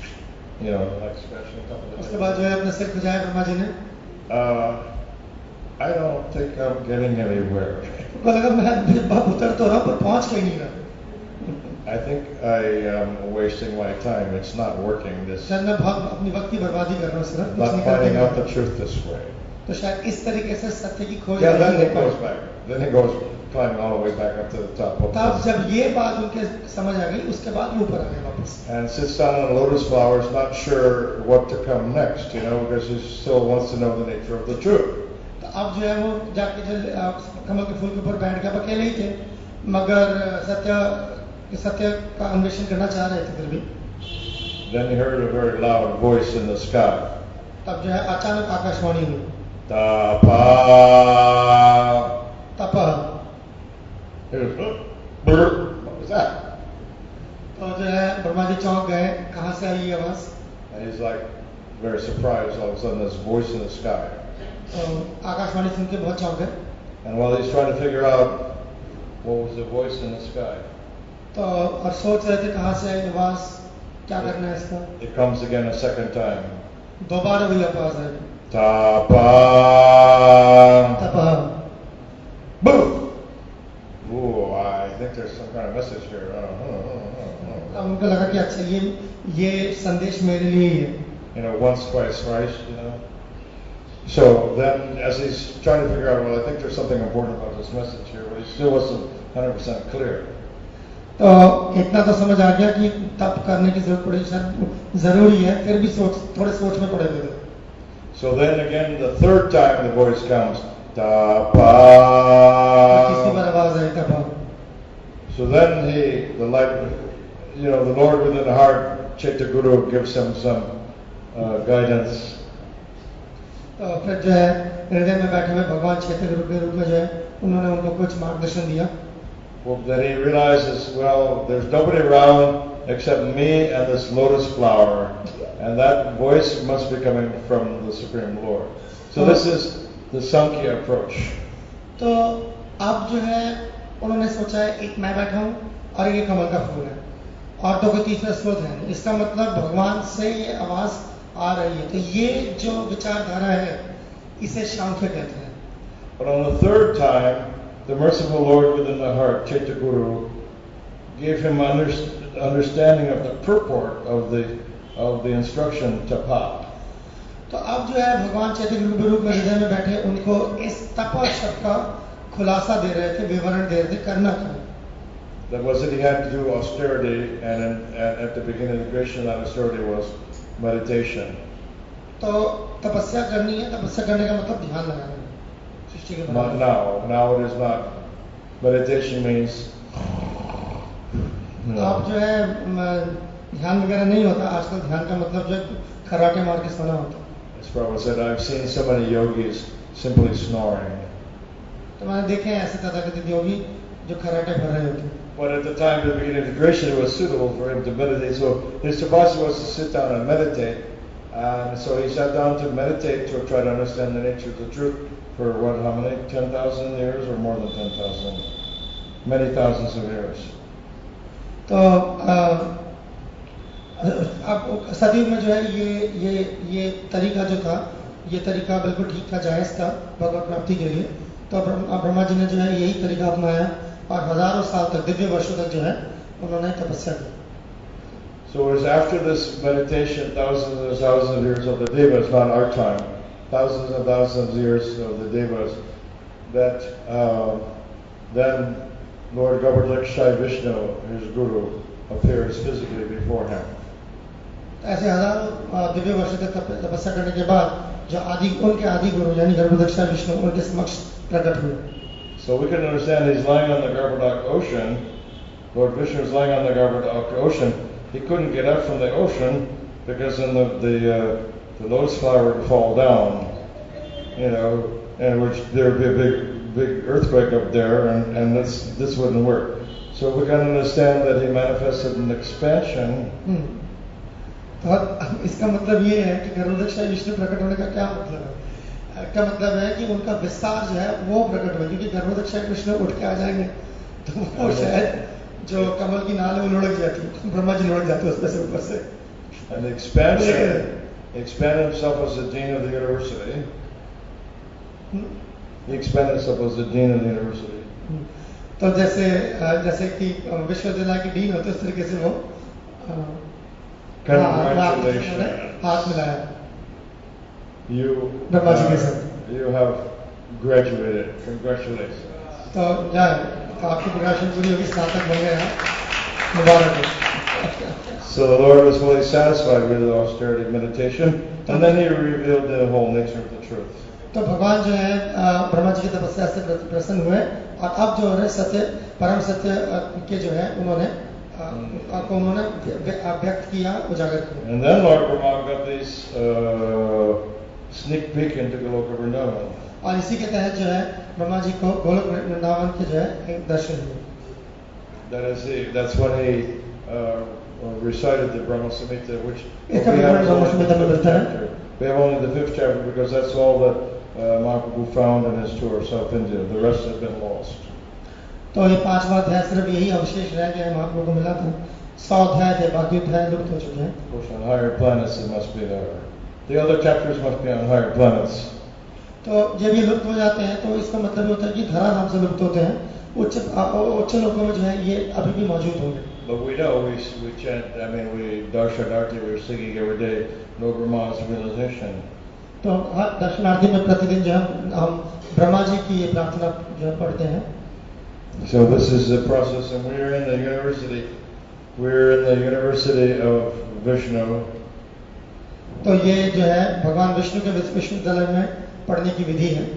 you know, like scratching a couple of. उसके बाद जो है अपने सिर खुजाया ब्रह्मा जी ने. Uh, I don't think I'm getting anywhere. उनको लगा मैं मैं उतर तो रहा हूँ पर पहुंच कहीं नहीं रहा. I think I am wasting my time. It's not working. This शायद मैं बहुत अपनी वक्त की बर्बादी कर रहा हूँ सिर्फ कुछ not नहीं करते finding out नहीं. the truth this way. तो शायद इस तरीके से सत्य की खोज Yeah, नहीं then हो it goes pi. back. Then it goes climbing all the way back up to the top. of तब this. जब ये बात उनके समझ आ गई उसके बाद वो ऊपर आ गए वापस. And sits down on a lotus flower, is not sure what to come next, you know, because he still wants to know the nature of the truth. तो अब जो है वो जाके जो अ, कमल के फूल के ऊपर बैठ के अब अकेले ही थे मगर सत्य सत्य का अन्वेषण करना चाह रहे थे फिर भी. Then he heard a very loud voice in the sky. तब जो है अचानक आकाशवाणी हुई. Tapa. तपह. He was, "Brr, what was that?" तो जो है ब्रह्मा जी चौंक गए कहाँ से आई ये आवाज. And he's like very surprised all of a sudden this voice in the sky. तो आकाशवाणी सुन के बहुत चौंक गए. And while he's trying to figure out what was the voice in the sky, तो और सोच रहे थे कहाँ से आई आवाज क्या करना है इसका. it comes again a second time. दोबारा वही आवाज आई. Tapa. तपह. Boo! Ooh, I think there's some kind of message here. Uh, uh, uh, uh, uh. अब उनको लगा कि अच्छा ये ये संदेश मेरे लिए ही है. You know, once, twice, thrice, you know. So then, as he's trying to figure out, well, I think there's something important about this message here, but he still wasn't one hundred percent clear. तो इतना तो समझ आ गया कि तप करने की जरूरत पड़ेगी शायद जरूरी है फिर भी सोच थोड़े सोच में पड़े हुए थे. So then again, the third time the voice comes, तीसरी Tapa. बार आवाज आई तपह. So then he, the light, you know, the Lord within the heart, Chaitya Guru gives him some uh, guidance. तो फिर जो है हृदय में बैठे हुए भगवान चैत्य गुरु के रूप में जो है उन्होंने उनको कुछ मार्गदर्शन दिया. Well, then he realizes, well, there's nobody around except me and this lotus flower, and that voice must be coming from the Supreme Lord. So this is the Sankhya approach. तो अब जो है उन्होंने सोचा है एक मैं बैठा हूँ और ये कमल का फूल है और तो कोई तीसरा स्रोत है नहीं. इसका मतलब भगवान से ये आवाज आ रही है. तो ये जो विचारधारा है इसे सांख्य कहते हैं. But on the third time, the merciful Lord within the heart, Chaitya Guru, gave him under, understanding of the purport of the of the instruction tapa. तो अब जो है भगवान चैत्य गुरु के हृदय में बैठे उनको इस तप शब्द का खुलासा दे रहे थे, विवरण दे रहे थे करना क्या. That was that he had to do austerity, and, in, and at the beginning of the creation, that austerity was meditation. तो तपस्या करनी है. तपस्या करने का मतलब ध्यान लगाना है सृष्टि के Not बारे में. now. Now it is not. Meditation means. तो अब जो है म, ध्यान वगैरह नहीं होता आजकल. ध्यान का मतलब जो है खराटे मार के सोना होता है. As Prabhupada said, I've seen so many yogis simply snoring. तो मैंने देखे हैं ऐसे तथाकथित योगी जो खराटे भर रहे होते हैं. But at the time of the beginning of the creation, it was suitable for him to meditate. So his tapas was to sit down and meditate. And so he sat down to meditate to try to understand the nature of the truth for what, how many? ten thousand years or more than ten thousand? Many thousands of years. तो अ, अब सतयुग में जो है ये ये ये तरीका जो था ये तरीका बिल्कुल ठीक था, जायज था भगवत प्राप्ति के लिए. तो ब्रह्मा ब्रह्मा जी ने जो है यही तरीका अपनाया और हजारों साल तक दिव्य वर्षों तक जो है उन्होंने तपस्या की. So it was after this meditation, thousands and thousands of years of the Devas, not our time, thousands and thousands of years of the Devas, that uh, then Lord Govardhan Shai Vishnu, his guru, appears physically before him. ऐसे हजारों दिव्य वर्षों तक तप- तपस्या करने के बाद जो आदि उनके आदि गुरु यानी गर्भदक्षा विष्णु उनके समक्ष प्रकट हुए. So we can understand he's lying on the Garbhodak ocean. Lord Vishnu is lying on the Garbhodak ocean. He couldn't get up from the ocean because then the the, uh, the lotus flower would fall down, you know, and which there would be a big big earthquake up there, and, and this this wouldn't work. So we can understand that he manifested an expansion. हम्म. तो अब इसका मतलब ये है कि गर्भदक्षा विष्णु प्रकट होने का क्या मतलब है. इसका मतलब है कि उनका विस्तार जो है वो प्रकट हुआ क्योंकि गर्भदक्षा विष्णु उठ के आ जाएंगे तो वो शायद जो कमल की नाल है वो लुढ़क जाती है, ब्रह्मा जी लुढ़क जाते हैं उसमें से ऊपर से. And the expansion expanded himself as the dean of the university. He expanded himself as the dean of the university. तो जैसे अ, जैसे कि अ, विश्वविद्यालय के डीन होते उस तरीके से वो अ, हाँ, हाथ Congratulations. हाथ मिलाया You, ब्रह्मा जी के uh, साथ। you have graduated. Congratulations. तो क्या है तो आपकी प्रिपरेशन पूरी होगी, स्नातक बन गए हैं, मुबारक हो। So the Lord was fully satisfied with the austerity meditation, and then He revealed the whole nature of the truth. तो भगवान जो है अ, ब्रह्मा जी की तपस्या से प्रस- प्रसन्न हुए और अब जो है सत्य परम सत्य अ, के जो है उन्होंने अ, को उन्होंने व्य- व्य- व्यक्त किया, उजागर किया। And then Lord Brahma got this uh, sneak peek into Goloka Vrindavan. और इसी के तहत जो है ब्रह्मा जी को गोलोक वृंदावन के जो है एक दर्शन हुए। That is, he, that's when he uh, recited the Brahma Samhita, which It's we a have Brahma only the Samhita fifth Milta hai. chapter. We have only the fifth chapter because that's all that uh, Mahaprabhu found in his tour of South India. The rest have been lost. तो ये पांचवा अध्याय सिर्फ यही अवशेष रह गया है, महाप्रभु को मिला था। सौ अध्याय थे, बाकी अध्याय लुप्त हो चुके हैं। Of course, on higher planets it must be there. The other chapters must be on higher planets. तो जब ये लुप्त हो जाते हैं तो इसका मतलब ये होता है कि धरा नाम से लुप्त होते हैं, उच्च उच्च लोकों में जो है ये अभी भी मौजूद होंगे। But we know, we, we chant, I mean, we, Darshanarti, we're singing every day, Lord Brahma's realization. तो हर दर्शनार्थी में प्रतिदिन जो हम हम ब्रह्मा जी की ये प्रार्थना जो है पढ़ते हैं। So this is the process, and we're in the university, we're in the university of Vishnu. तो ये जो है भगवान विष्णु के विश्वविद्यालय में पढ़ने की विधि है।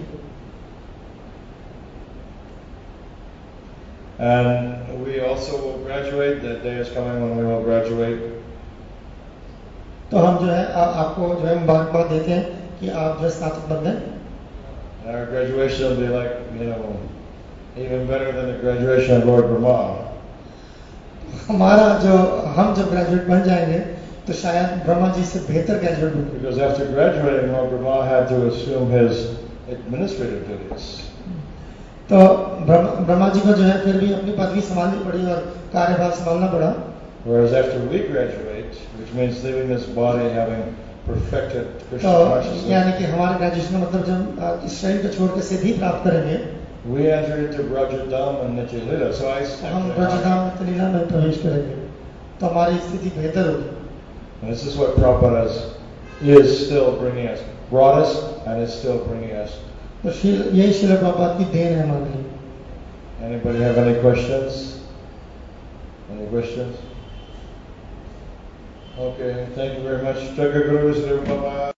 And we also will graduate, that day is coming when we will graduate. तो हम जो है आ, आपको जो है मुबारकबाद देते हैं कि आप जो है स्नातक बन गए। And our graduation will be like, you know, even better than the graduation of Lord Brahma. हमारा जो हम जब ग्रेजुएट बन जाएंगे तो शायद ब्रह्मा जी से बेहतर ग्रेजुएट बन। Because after graduating, Lord Brahma had to assume his administrative duties. तो ब्रह्मा ब्रह्मा जी को जो है फिर भी अपनी पदवी संभालनी पड़ी और कार्यभार संभालना पड़ा। Whereas after we graduate, which means leaving this body having perfected Krishna तो consciousness, यानी कि हमारे ग्रेजुएशन का मतलब जब हम इस शरीर को छोड़ के सिद्धि प्राप्त करेंगे, we enter into Brajadam and Nitya Lila. So I हम ब्रजधाम लीला में प्रवेश करेंगे, तो हमारी स्थिति बेहतर होगी। And this is what Prabhupada is, is still bringing us, brought us, and is still bringing us. तो शील यही श्रील प्रभुपाद की देन है हमारे लिए। Anybody have any questions? Any questions? Okay, thank you very much. Jaga Guru Sri Prabhupada.